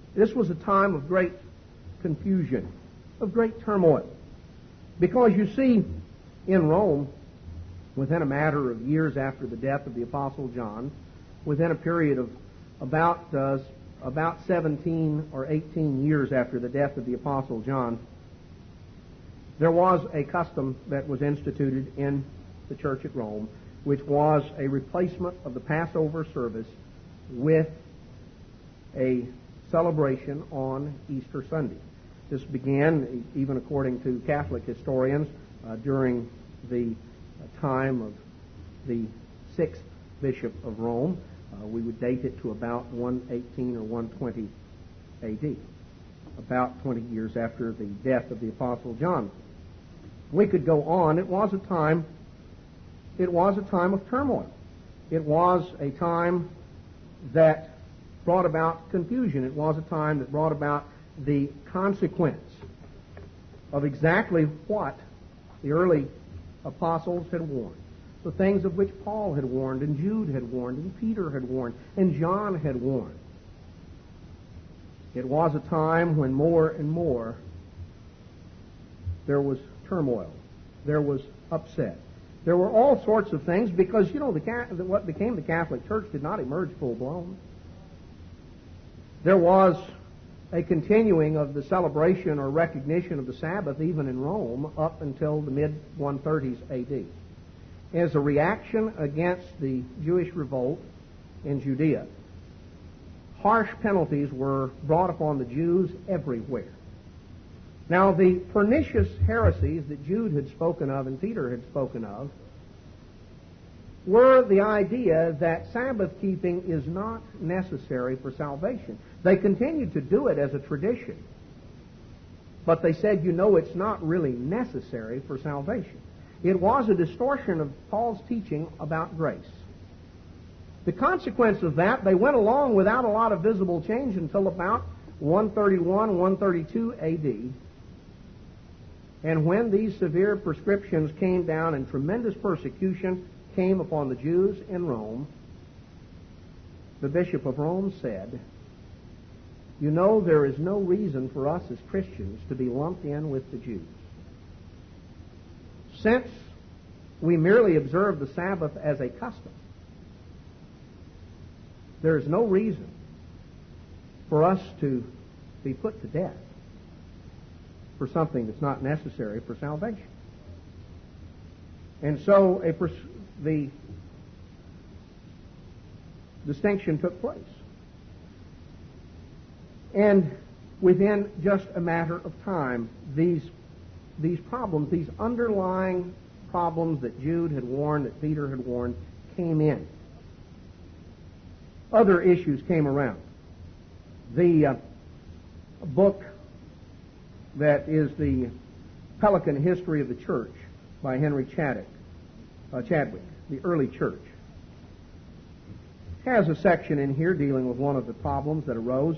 confusion, of great turmoil. Because you see, in Rome, within a matter of years after the death of the Apostle John, within a period of about 17 or 18 years after the death of the Apostle John, there was a custom that was instituted in the church at Rome, which was a replacement of the Passover service with a celebration on Easter Sunday. This began, even according to Catholic historians, during the time of the 6th Bishop of Rome. We would date it to about 118 or 120 A.D., about 20 years after the death of the Apostle John. We could go on. It was a time of turmoil. It was a time that brought about confusion. It was a time that brought about the consequence of exactly what the early apostles had warned. The things of which Paul had warned, and Jude had warned, and Peter had warned, and John had warned. It was a time when more and more there was turmoil. There was upset. There were all sorts of things because, what became the Catholic Church did not emerge full-blown. There was a continuing of the celebration or recognition of the Sabbath even in Rome up until the mid-130s A.D. as a reaction against the Jewish revolt in Judea. harsh penalties were brought upon the Jews everywhere. Now, the pernicious heresies that Jude had spoken of and Peter had spoken of were the idea that Sabbath keeping is not necessary for salvation. They continued to do it as a tradition, but they said, it's not really necessary for salvation. It was a distortion of Paul's teaching about grace. The consequence of that, they went along without a lot of visible change until about 131, 132 A.D., and when these severe prescriptions came down and tremendous persecution came upon the Jews in Rome, the Bishop of Rome said, there is no reason for us as Christians to be lumped in with the Jews. Since we merely observe the Sabbath as a custom, there is no reason for us to be put to death for something that's not necessary for salvation. And so the distinction took place. And within just a matter of time, these problems, these underlying problems that Jude had warned, that Peter had warned, came in. Other issues came around. The book that is the Pelican History of the Church by Henry Chadwick, the early church, has a section in here dealing with one of the problems that arose,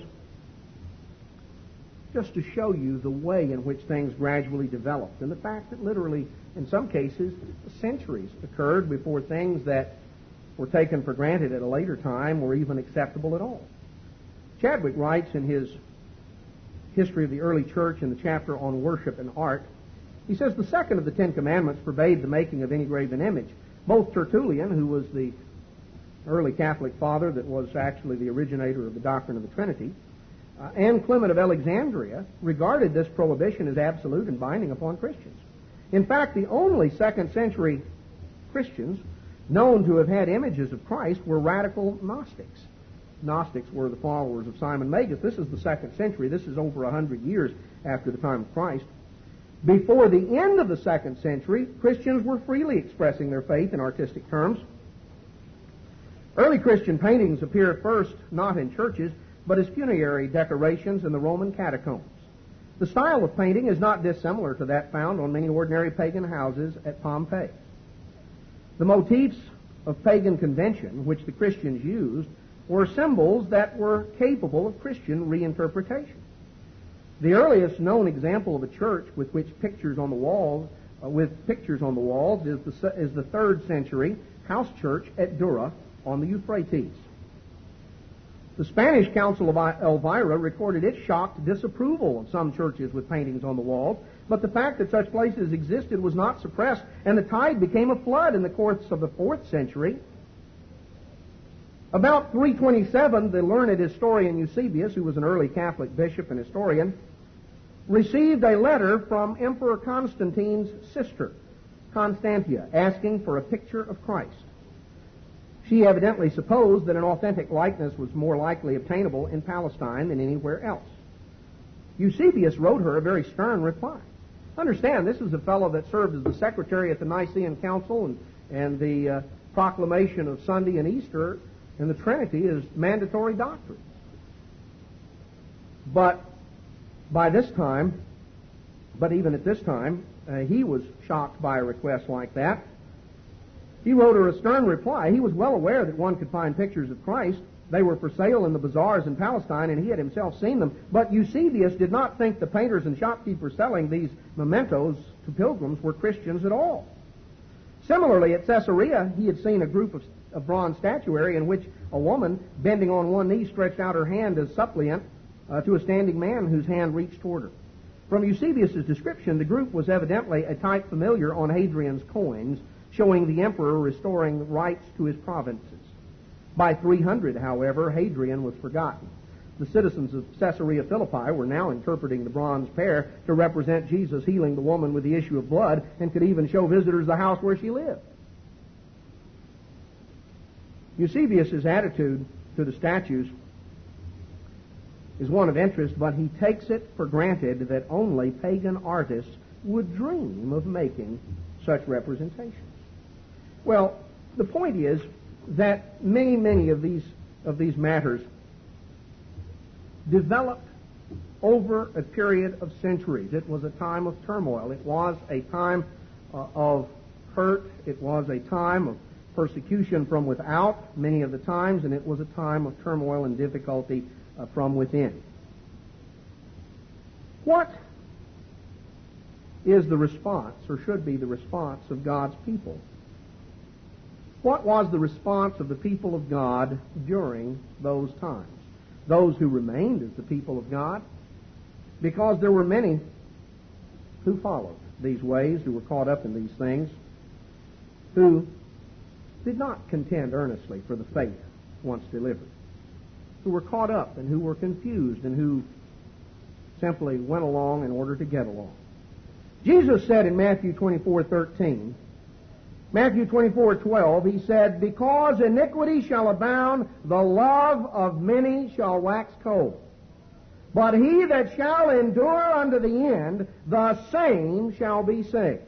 just to show you the way in which things gradually developed, and the fact that literally, in some cases, centuries occurred before things that were taken for granted at a later time were even acceptable at all. Chadwick writes in his History of the Early Church in the chapter on worship and art, he says, the second of the Ten Commandments forbade the making of any graven image. Both Tertullian, who was the early Catholic father that was actually the originator of the doctrine of the Trinity, and Clement of Alexandria regarded this prohibition as absolute and binding upon Christians. In fact, the only second century Christians known to have had images of Christ were radical Gnostics. Gnostics were the followers of Simon Magus. This is the second century. This is over 100 years after the time of Christ. Before the end of the second century, Christians were freely expressing their faith in artistic terms. Early Christian paintings appear at first not in churches, but as funerary decorations in the Roman catacombs. The style of painting is not dissimilar to that found on many ordinary pagan houses at Pompeii. The motifs of pagan convention, which the Christians used, were symbols that were capable of Christian reinterpretation. The earliest known example of a church with pictures on the walls is the 3rd century house church at Dura on the Euphrates. The Spanish Council of Elvira recorded its shocked disapproval of some churches with paintings on the walls, but the fact that such places existed was not suppressed, and the tide became a flood in the course of the 4th century. About 327, the learned historian Eusebius, who was an early Catholic bishop and historian, received a letter from Emperor Constantine's sister, Constantia, asking for a picture of Christ. She evidently supposed that an authentic likeness was more likely obtainable in Palestine than anywhere else. Eusebius wrote her a very stern reply. Understand, this is a fellow that served as the secretary at the Nicene Council, and the proclamation of Sunday and Easter and the Trinity is mandatory doctrine. But even at this time, he was shocked by a request like that. He wrote her a stern reply. He was well aware that one could find pictures of Christ. They were for sale in the bazaars in Palestine, and he had himself seen them. But Eusebius did not think the painters and shopkeepers selling these mementos to pilgrims were Christians at all. Similarly, at Caesarea, he had seen a group of bronze statuary in which a woman, bending on one knee, stretched out her hand as suppliant to a standing man whose hand reached toward her. From Eusebius' description, the group was evidently a type familiar on Hadrian's coins, showing the emperor restoring rights to his provinces. By 300, however, Hadrian was forgotten. The citizens of Caesarea Philippi were now interpreting the bronze pair to represent Jesus healing the woman with the issue of blood, and could even show visitors the house where she lived. Eusebius' attitude to the statues is one of interest, but he takes it for granted that only pagan artists would dream of making such representations. Well, the point is that many of these matters developed over a period of centuries. It was a time of turmoil. It was a time of hurt. It was a time of persecution from without many of the times, and it was a time of turmoil and difficulty from within. What is the response, or should be the response, of God's people? What was the response of the people of God during those times? Those who remained as the people of God, because there were many who followed these ways, who were caught up in these things, who did not contend earnestly for the faith once delivered, who were caught up and who were confused and who simply went along in order to get along. Jesus said in Matthew 24:13, Matthew 24:12, he said, "Because iniquity shall abound, the love of many shall wax cold. But he that shall endure unto the end, the same shall be saved."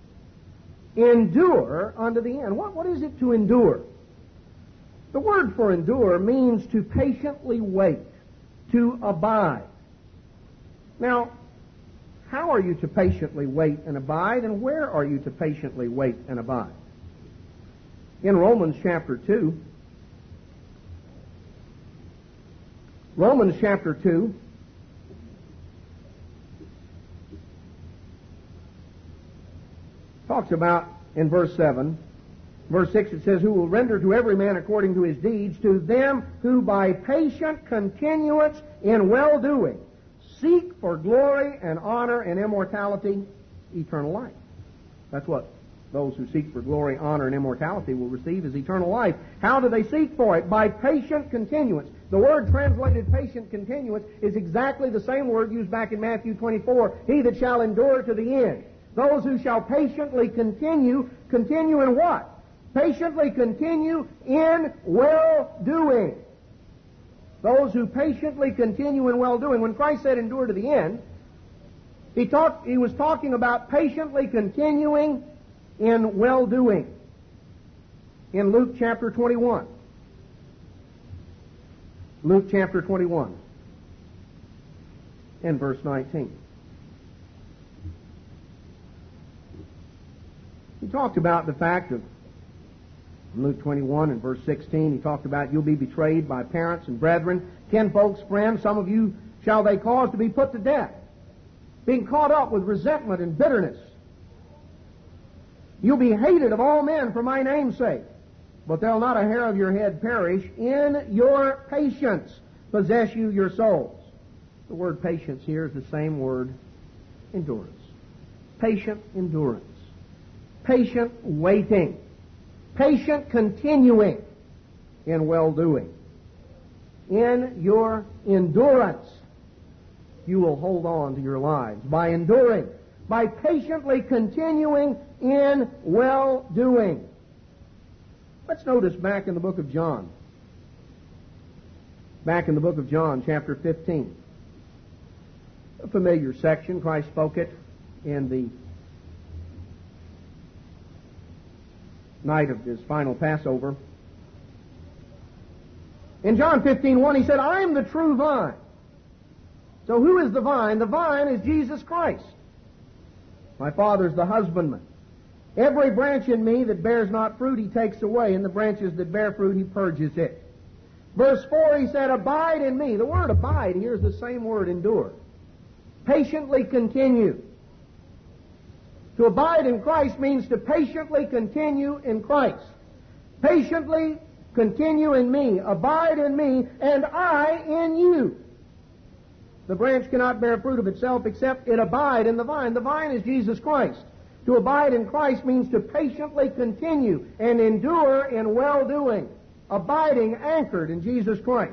Endure unto the end. What is it to endure? The word for endure means to patiently wait, to abide. Now, how are you to patiently wait and abide, and where are you to patiently wait and abide? In Romans chapter 2, talks about in verse 7, verse 6 it says, "Who will render to every man according to his deeds, to them who by patient continuance in well-doing seek for glory and honor and immortality, eternal life." That's what those who seek for glory, honor, and immortality will receive, is eternal life. How do they seek for it? By patient continuance. The word translated patient continuance is exactly the same word used back in Matthew 24. He that shall endure to the end. Those who shall patiently continue in what? Patiently continue in well-doing. Those who patiently continue in well-doing. When Christ said endure to the end, he was talking about patiently continuing in well-doing. In Luke chapter 21. Luke chapter 21 and verse 19. He talked about the fact of, in Luke 21 and verse 16, he talked about you'll be betrayed by parents and brethren, kinfolks, friends. Some of you shall they cause to be put to death, being caught up with resentment and bitterness. You'll be hated of all men for my name's sake, but there'll not a hair of your head perish. In your patience possess you your souls. The word patience here is the same word endurance. Patient endurance. Patient waiting. Patient continuing in well-doing. In your endurance, you will hold on to your lives. By enduring, by patiently continuing in well-doing. Let's notice back in the book of John. Back in the book of John, chapter 15. A familiar section. Christ spoke it in the night of his final Passover. In John 15:1, he said, "I am the true vine." So who is the vine? The vine is Jesus Christ. My Father's the husbandman. Every branch in me that bears not fruit he takes away, and the branches that bear fruit he purges it. Verse 4, he said, "Abide in me." The word abide here is the same word endure. Patiently continue. To abide in Christ means to patiently continue in Christ. Patiently continue in me, abide in me, and I in you. The branch cannot bear fruit of itself except it abide in the vine. The vine is Jesus Christ. To abide in Christ means to patiently continue and endure in well-doing, abiding, anchored in Jesus Christ.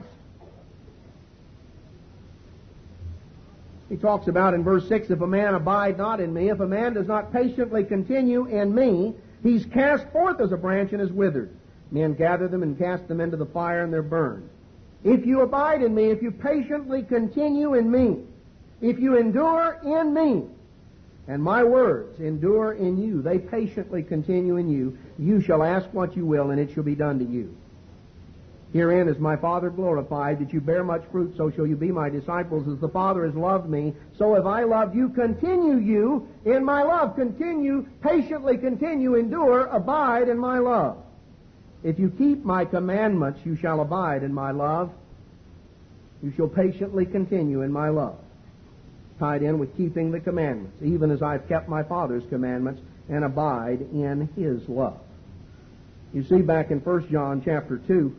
He talks about in verse 6, if a man abide not in me, if a man does not patiently continue in me, he's cast forth as a branch and is withered. Men gather them and cast them into the fire, and they're burned. If you abide in me, if you patiently continue in me, if you endure in me, and my words endure in you, they patiently continue in you, you shall ask what you will, and it shall be done to you. Herein is my Father glorified, that you bear much fruit, so shall you be my disciples. As the Father has loved me, so have I loved you. Continue you in my love. Continue, patiently continue, endure, abide in my love. If you keep my commandments, you shall abide in my love. You shall patiently continue in my love. Tied in with keeping the commandments, even as I've kept my Father's commandments and abide in his love. You see back in 1 John chapter 2,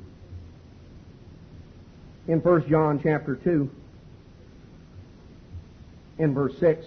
in 1 John chapter 2, in verse 6,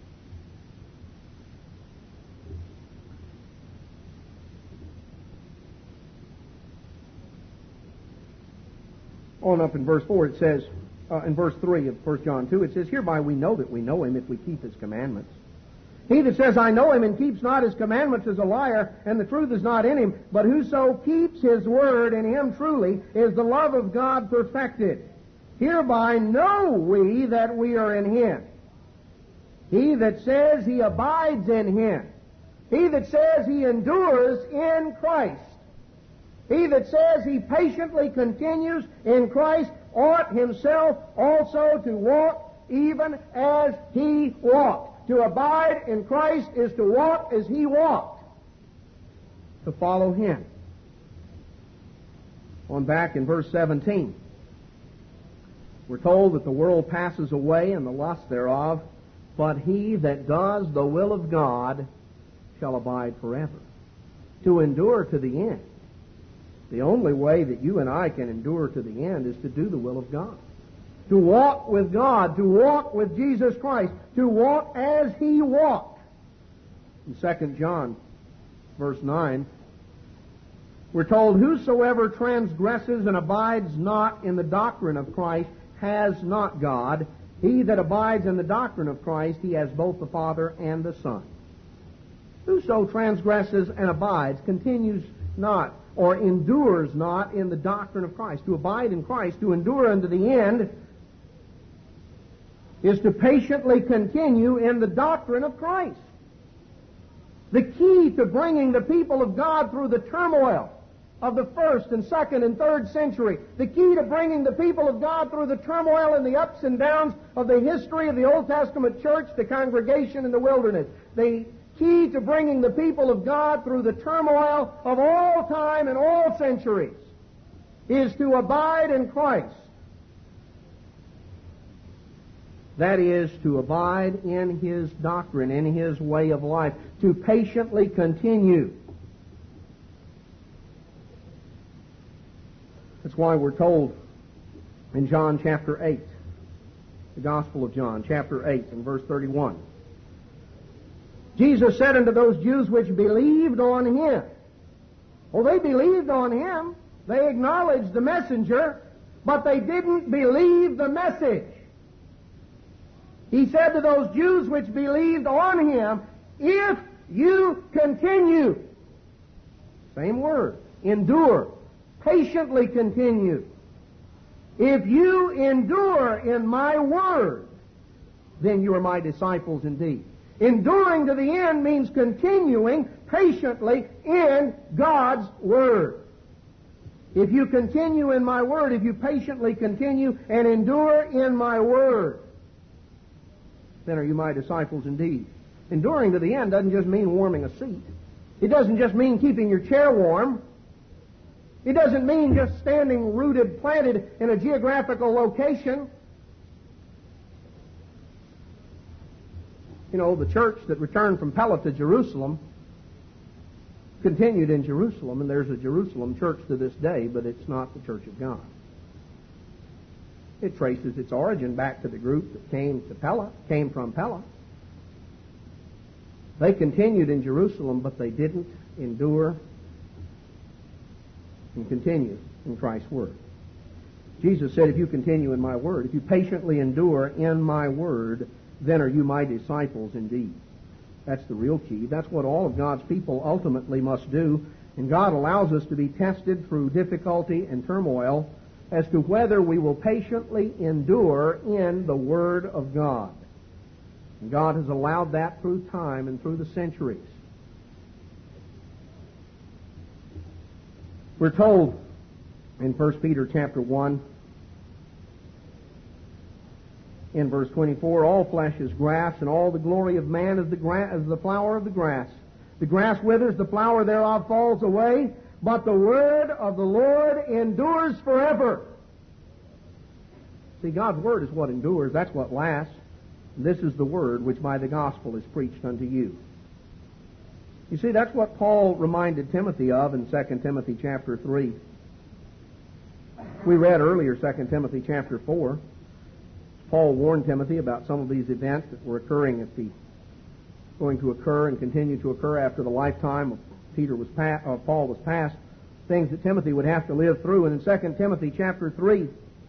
on up in verse 4 it says, in verse 3 of 1 John 2, it says, hereby we know that we know him if we keep his commandments. He that says, I know him, and keeps not his commandments is a liar, and the truth is not in him. But whoso keeps his word, in him truly is the love of God perfected. Hereby know we that we are in him. He that says he abides in him. He that says he endures in Christ. He that says he patiently continues in Christ ought himself also to walk even as he walked. To abide in Christ is to walk as he walked. To follow him. On back in verse 17, we're told that the world passes away and the lust thereof, but he that does the will of God shall abide forever. To endure to the end. The only way that you and I can endure to the end is to do the will of God. To walk with God, to walk with Jesus Christ, to walk as he walked. In 2 John, verse 9, we're told, whosoever transgresses and abides not in the doctrine of Christ has not God. He that abides in the doctrine of Christ, he has both the Father and the Son. Whoso transgresses and abides, continues not, or endures not in the doctrine of Christ. To abide in Christ, to endure unto the end, is to patiently continue in the doctrine of Christ. The key to bringing the people of God through the turmoil of the 1st and 2nd and 3rd century, the key to bringing the people of God through the turmoil and the ups and downs of the history of the Old Testament church, the congregation in the wilderness, the key to bringing the people of God through the turmoil of all time and all centuries is to abide in Christ. That is, to abide in his doctrine, in his way of life, to patiently continue. That's why we're told in John chapter 8, the Gospel of John, chapter 8, and verse 31. Jesus said unto those Jews which believed on him. Well, they believed on him. They acknowledged the messenger, but they didn't believe the message. He said to those Jews which believed on him, if you continue, same word, endure, patiently continue. If you endure in my word, then you are my disciples indeed. Enduring to the end means continuing patiently in God's word. If you continue in my word, if you patiently continue and endure in my word, then are you my disciples indeed. Enduring to the end doesn't just mean warming a seat. It doesn't just mean keeping your chair warm. It doesn't mean just standing rooted, planted in a geographical location. You know, the church that returned from Pella to Jerusalem continued in Jerusalem, and there's a Jerusalem church to this day, but it's not the church of God. It traces its origin back to the group that came from Pella. They continued in Jerusalem, but they didn't endure and continue in Christ's word. Jesus said, if you continue in my word, if you patiently endure in my word, then are you my disciples indeed. That's the real key. That's what all of God's people ultimately must do. And God allows us to be tested through difficulty and turmoil as to whether we will patiently endure in the Word of God. And God has allowed that through time and through the centuries. We're told in 1 Peter chapter 1, in verse 24, all flesh is grass, and all the glory of man is the flower of the grass. The grass withers, the flower thereof falls away, but the word of the Lord endures forever. See, God's word is what endures. That's what lasts. This is the word which by the gospel is preached unto you. You see, that's what Paul reminded Timothy of in 2 Timothy chapter 3. We read earlier 2 Timothy chapter 4. Paul warned Timothy about some of these events that were occurring going to occur and continue to occur after the lifetime of Paul was passed, things that Timothy would have to live through. And in 2 Timothy chapter 3,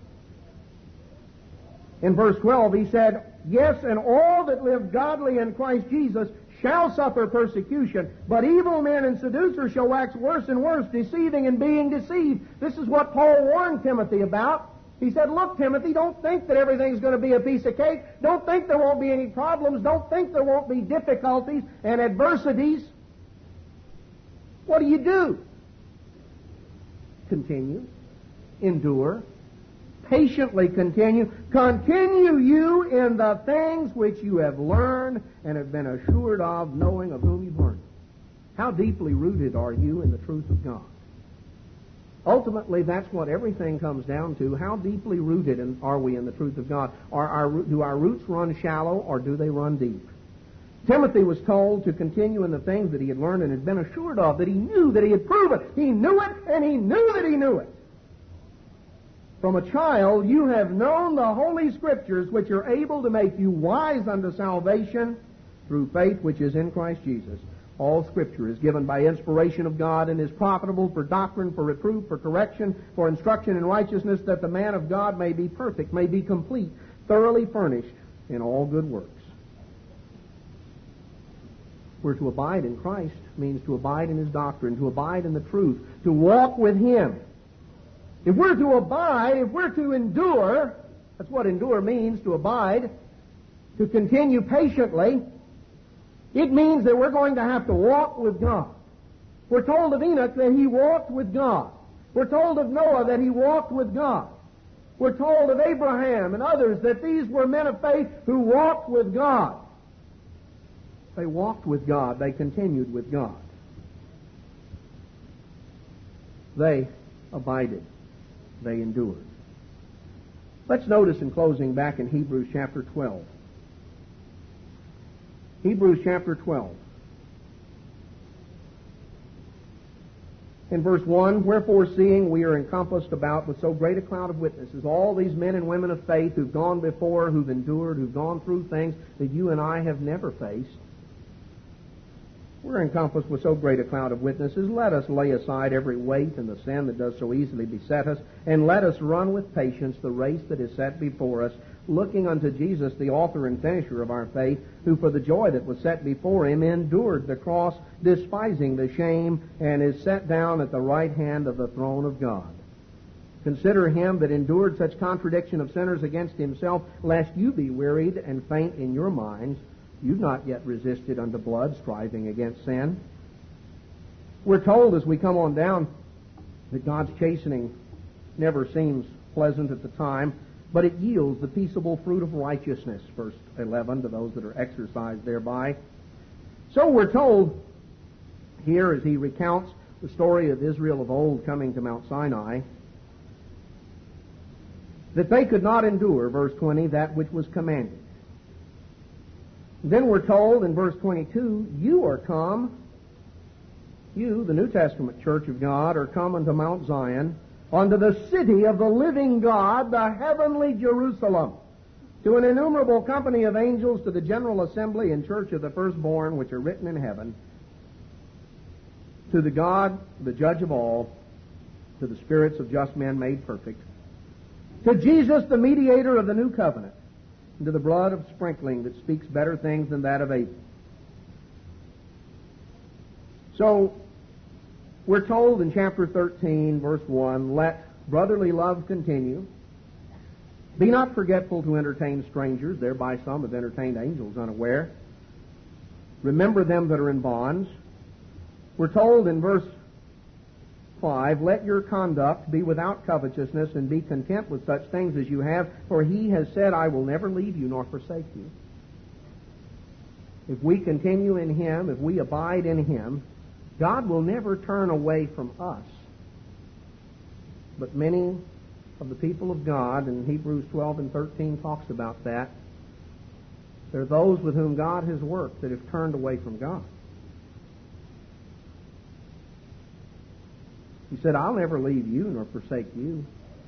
in verse 12, he said, yes, and all that live godly in Christ Jesus shall suffer persecution, but evil men and seducers shall wax worse and worse, deceiving and being deceived. This is what Paul warned Timothy about. He said, look, Timothy, don't think that everything's going to be a piece of cake. Don't think there won't be any problems. Don't think there won't be difficulties and adversities. What do? Continue. Endure. Patiently continue. Continue you in the things which you have learned and have been assured of, knowing of whom you've learned. How deeply rooted are you in the truth of God? Ultimately, that's what everything comes down to. How deeply rooted are we in the truth of God? Do our roots run shallow, or do they run deep? Timothy was told to continue in the things that he had learned and had been assured of, that he knew, that he had proven. He knew it, and he knew that he knew it. From a child you have known the Holy Scriptures, which are able to make you wise unto salvation through faith which is in Christ Jesus. All Scripture is given by inspiration of God and is profitable for doctrine, for reproof, for correction, for instruction in righteousness, that the man of God may be perfect, may be complete, thoroughly furnished in all good works. We're to abide in Christ means to abide in His doctrine, to abide in the truth, to walk with Him. If we're to abide, if we're to endure, that's what endure means, to abide, to continue patiently, it means that we're going to have to walk with God. We're told of Enoch that he walked with God. We're told of Noah that he walked with God. We're told of Abraham and others that these were men of faith who walked with God. They walked with God. They continued with God. They abided. They endured. Let's notice in closing back in Hebrews chapter 12. Hebrews chapter 12. In verse 1, wherefore seeing we are encompassed about with so great a cloud of witnesses, all these men and women of faith who've gone before, who've endured, who've gone through things that you and I have never faced, we're encompassed with so great a cloud of witnesses. Let us lay aside every weight and the sin that does so easily beset us, and let us run with patience the race that is set before us, looking unto Jesus, the author and finisher of our faith, who for the joy that was set before him endured the cross, despising the shame, and is set down at the right hand of the throne of God. Consider him that endured such contradiction of sinners against himself, lest you be wearied and faint in your minds. You've not yet resisted unto blood, striving against sin. We're told as we come on down that God's chastening never seems pleasant at the time, but it yields the peaceable fruit of righteousness, verse 11, to those that are exercised thereby. So we're told here as he recounts the story of Israel of old coming to Mount Sinai, that they could not endure, verse 20, that which was commanded. Then we're told in verse 22, you are come, you, the New Testament church of God, are come unto Mount Zion, unto the city of the living God, the heavenly Jerusalem, to an innumerable company of angels, to the general assembly and church of the firstborn, which are written in heaven, to the God, the judge of all, to the spirits of just men made perfect, to Jesus, the mediator of the new covenant, and to the blood of sprinkling that speaks better things than that of Abel. So, we're told in chapter 13, verse 1, let brotherly love continue. Be not forgetful to entertain strangers, thereby some have entertained angels unaware. Remember them that are in bonds. We're told in verse 5, let your conduct be without covetousness, and be content with such things as you have, for he has said, I will never leave you nor forsake you. If we continue in him, if we abide in him, God will never turn away from us. But many of the people of God, and Hebrews 12 and 13 talks about that, there are those with whom God has worked that have turned away from God. He said, I'll never leave you nor forsake you.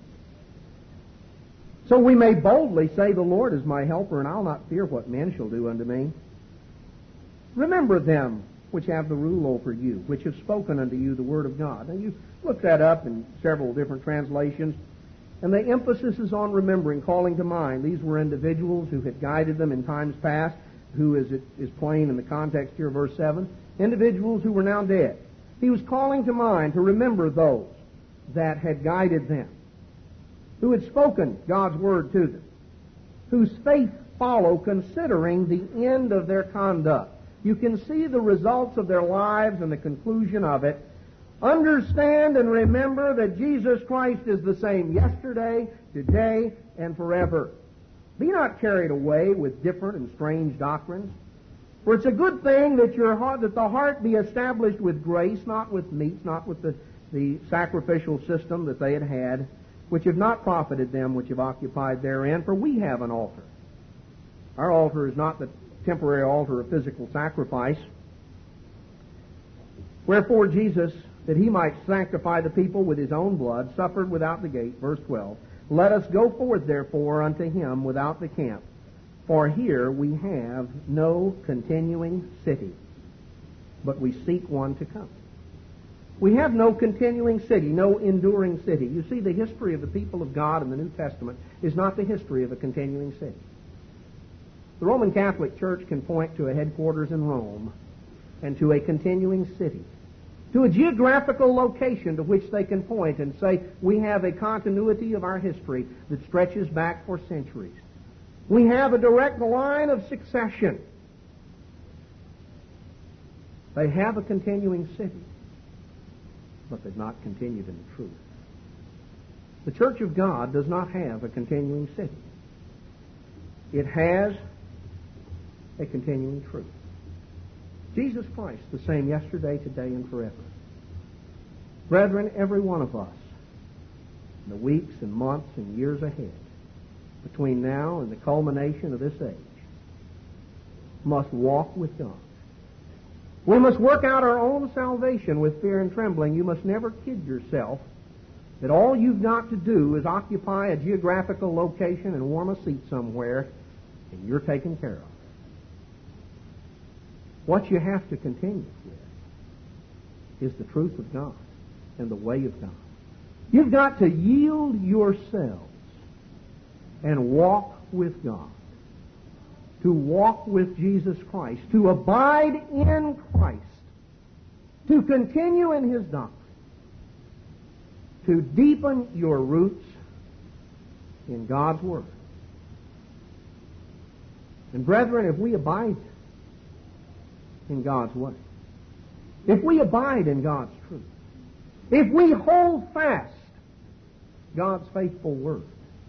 So we may boldly say, the Lord is my helper, and I'll not fear what men shall do unto me. Remember them which have the rule over you, which have spoken unto you the word of God. Now you look that up in several different translations, and the emphasis is on remembering, calling to mind. These were individuals who had guided them in times past, who, as it is plain in the context here of verse 7, individuals who were now dead. He was calling to mind to remember those that had guided them, who had spoken God's word to them, whose faith follow considering the end of their conduct. You can see the results of their lives and the conclusion of it. Understand and remember that Jesus Christ is the same yesterday, today, and forever. Be not carried away with different and strange doctrines. For it's a good thing that that the heart be established with grace, not with meats, not with the sacrificial system that they had, which have not profited them which have occupied therein. For we have an altar. Our altar is not the temporary altar of physical sacrifice. Wherefore Jesus, that he might sanctify the people with his own blood, suffered without the gate. Verse 12. Let us go forth therefore unto him without the camp. For here we have no continuing city, but we seek one to come. We have no continuing city, no enduring city. You see, the history of the people of God in the New Testament is not the history of a continuing city. The Roman Catholic Church can point to a headquarters in Rome and to a continuing city, to a geographical location to which they can point and say, we have a continuity of our history that stretches back for centuries. We have a direct line of succession. They have a continuing city, but they've not continued in the truth. The Church of God does not have a continuing city. It has a continuing truth. Jesus Christ, the same yesterday, today, and forever. Brethren, every one of us, in the weeks and months and years ahead, between now and the culmination of this age, must walk with God. We must work out our own salvation with fear and trembling. You must never kid yourself that all you've got to do is occupy a geographical location and warm a seat somewhere, and you're taken care of. What you have to continue with is the truth of God and the way of God. You've got to yield yourselves and walk with God, to walk with Jesus Christ, to abide in Christ, to continue in His doctrine, to deepen your roots in God's Word. And brethren, if we abide in God's way, if we abide in God's truth, if we hold fast God's faithful Word,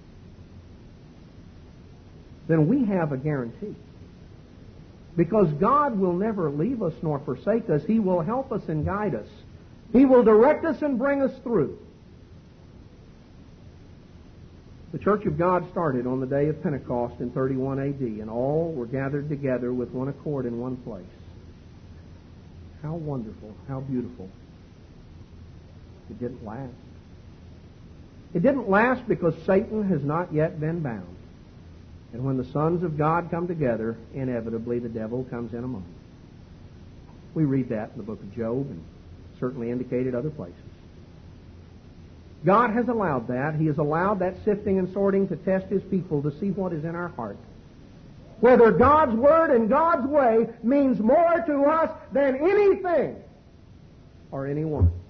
then we have a guarantee. Because God will never leave us nor forsake us. He will help us and guide us. He will direct us and bring us through. The Church of God started on the day of Pentecost in 31 A.D., and all were gathered together with one accord in one place. How wonderful, how beautiful. It didn't last. It didn't last because Satan has not yet been bound. And when the sons of God come together, inevitably the devil comes in among them. We read that in the book of Job and certainly indicated other places. God has allowed that. He has allowed that sifting and sorting to test His people to see what is in our heart. Whether God's Word and God's way means more to us than anything or anyone.